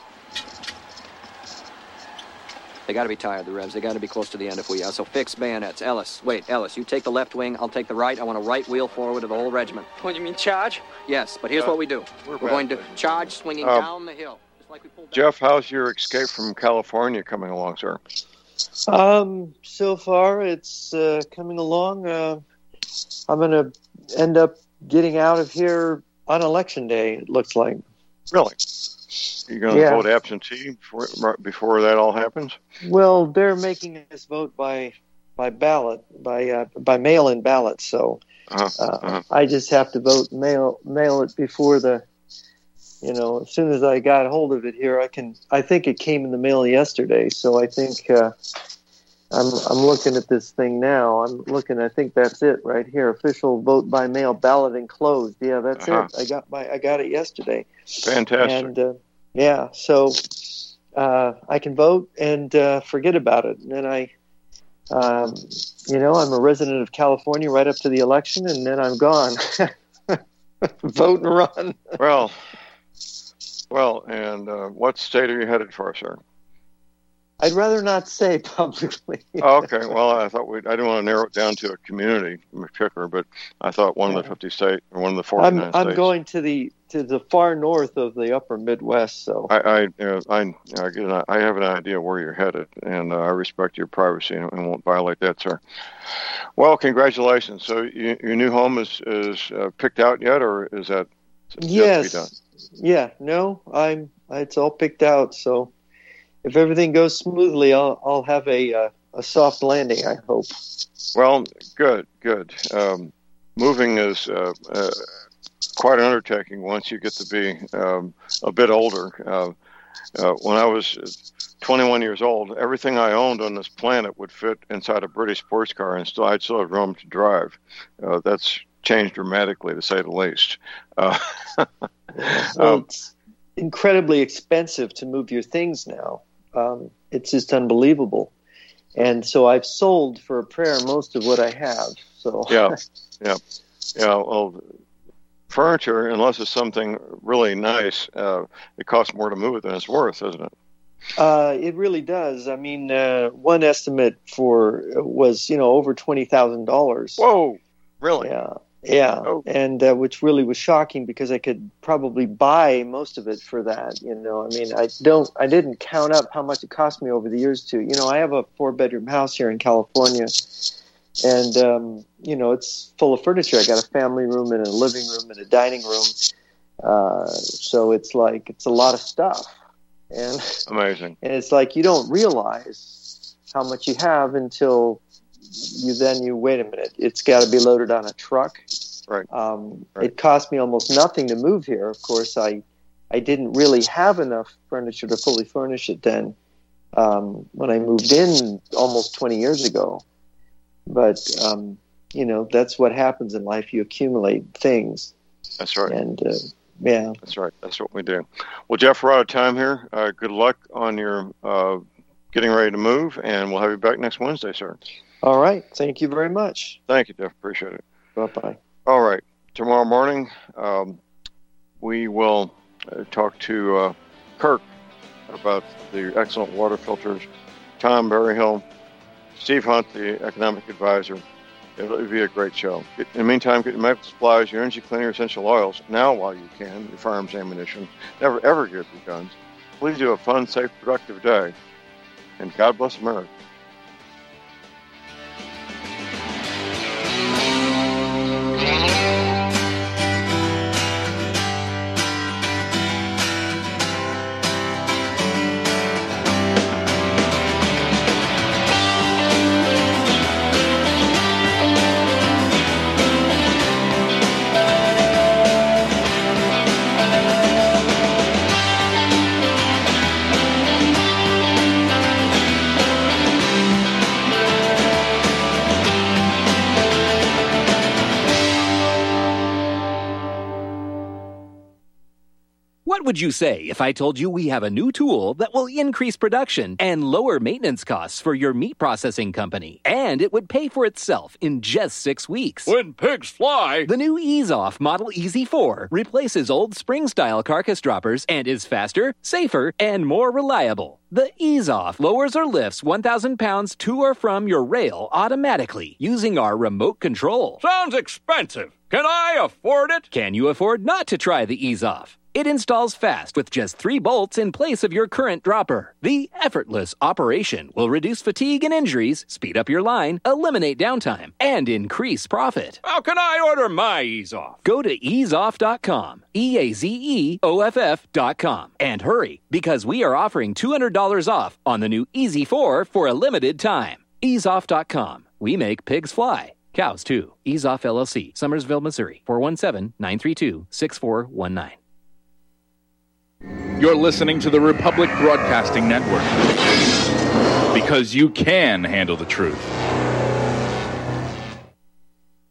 Speaker 17: They got to be tired, the Revs. They got to be close to the end if we are. So fix bayonets. Ellis, wait, Ellis, you take the left wing. I'll take the right. I want a right wheel forward of the whole regiment.
Speaker 18: What, you mean charge?
Speaker 17: Yes, but here's
Speaker 2: Uh,
Speaker 17: what we do.
Speaker 2: we're
Speaker 17: We're going to
Speaker 2: back.
Speaker 17: charge swinging
Speaker 2: Um,
Speaker 17: down the hill.
Speaker 2: Jeff, how's your escape from California coming along, sir?
Speaker 3: Um, so far, it's uh, coming along. Uh, I'm going to end up getting out of here on election day, it looks like.
Speaker 2: Really? You're going to
Speaker 3: Yeah.
Speaker 2: vote absentee before, right before that all happens?
Speaker 3: Well, they're making this vote by by ballot, by uh, by mail-in ballot. So
Speaker 2: Uh-huh.
Speaker 3: uh,
Speaker 2: Uh-huh.
Speaker 3: I just have to vote mail mail it before the. You know, as soon as I got hold of it here, I can. I think it came in the mail yesterday, so I think uh, I'm I'm looking at this thing now. I'm looking. I think that's it right here. Official vote by mail ballot enclosed. Yeah, that's
Speaker 2: uh-huh.
Speaker 3: it. I got my I got it yesterday.
Speaker 2: Fantastic.
Speaker 3: And uh, yeah, so uh, I can vote and uh, forget about it. And then I, um, you know, I'm a resident of California right up to the election, and then I'm gone. Vote and run.
Speaker 2: well, well, and uh, what state are you headed for, sir?
Speaker 3: I'd rather not say publicly.
Speaker 2: Oh, okay. Well, I thought we I didn't want to narrow it down to a community in particular, but I thought one yeah. of the fifty states or one of the forty-nine
Speaker 3: I'm,
Speaker 2: states.
Speaker 3: I'm going to the to the far north of the upper Midwest. So
Speaker 2: I I uh, I, I, get an, I have an idea where you're headed, and uh, I respect your privacy and, and won't violate that, sir. Well, congratulations. So you, your new home is is uh, picked out yet, or is that
Speaker 3: yes?
Speaker 2: To be done?
Speaker 3: Yeah. No, I'm. It's all picked out. So. If everything goes smoothly, I'll I'll have a uh, a soft landing, I hope.
Speaker 2: Well, good, good. Um, moving is uh, uh, quite an undertaking once you get to be um, a bit older. Uh, uh, when I was twenty-one years old, everything I owned on this planet would fit inside a British sports car, and still I'd still have room to drive. Uh, that's changed dramatically, to say the least. Uh,
Speaker 3: well,
Speaker 2: um,
Speaker 3: it's incredibly expensive to move your things now. Um, it's just unbelievable. And so I've sold for a prayer most of what I have. So
Speaker 2: yeah, yeah, yeah. Well, furniture, unless it's something really nice, uh, it costs more to move it than it's worth, doesn't it?
Speaker 3: Uh, it really does. I mean, uh, one estimate for was you know over twenty thousand dollars.
Speaker 2: Whoa, really?
Speaker 3: Yeah. Yeah, oh. and uh, which really was shocking because I could probably buy most of it for that. You know, I mean, I don't, I didn't count up how much it cost me over the years to. You know, I have a four-bedroom house here in California, and um, you know, it's full of furniture. I got a family room and a living room and a dining room, uh, so it's like it's a lot of stuff. And
Speaker 2: amazing.
Speaker 3: And it's like you don't realize how much you have until. You then you wait a minute. It's got to be loaded on a truck.
Speaker 2: Right.
Speaker 3: Um,
Speaker 2: right.
Speaker 3: It cost me almost nothing to move here. Of course, I I didn't really have enough furniture to fully furnish it then um, when I moved in almost twenty years ago. But um, you know that's what happens in life. You accumulate things.
Speaker 2: That's right.
Speaker 3: And uh, yeah,
Speaker 2: that's right. That's what we do. Well, Jeff, we're out of time here. Uh, good luck on your uh, getting ready to move, and we'll have you back next Wednesday, sir.
Speaker 3: All right. Thank you very much.
Speaker 2: Thank you, Jeff. Appreciate it.
Speaker 3: Bye-bye.
Speaker 2: All right. Tomorrow morning, um, we will uh, talk to uh, Kirk about the excellent water filters, Tom Berryhill, Steve Hunt, the economic advisor. It'll be a great show. In the meantime, get your medical supplies, your energy cleaner, essential oils, now while you can, your firearms ammunition. Never, ever give your guns. Please do a fun, safe, productive day. And God bless America.
Speaker 4: What would you say if I told you we have a new tool that will increase production and lower maintenance costs for your meat processing company? And it would pay for itself in just six weeks.
Speaker 5: When pigs fly!
Speaker 4: The new Ease Off Model E Z four replaces old spring-style carcass droppers and is faster, safer, and more reliable. The Ease Off lowers or lifts one thousand pounds to or from your rail automatically using our remote control.
Speaker 5: Sounds expensive. Can I afford it?
Speaker 4: Can you afford not to try the Ease Off? It installs fast with just three bolts in place of your current dropper. The effortless operation will reduce fatigue and injuries, speed up your line, eliminate downtime, and increase profit.
Speaker 5: How can I order my Ease Off?
Speaker 4: Go to ease off dot com, E A Z E O F F dot com, and hurry, because we are offering two hundred dollars off on the new E Z four for a limited time. ease off dot com. We make pigs fly. Cows, too. Ease Off L L C, Summersville, Missouri, four one seven, nine three two, six four one nine.
Speaker 18: You're listening to the Republic Broadcasting Network. because you can handle the truth.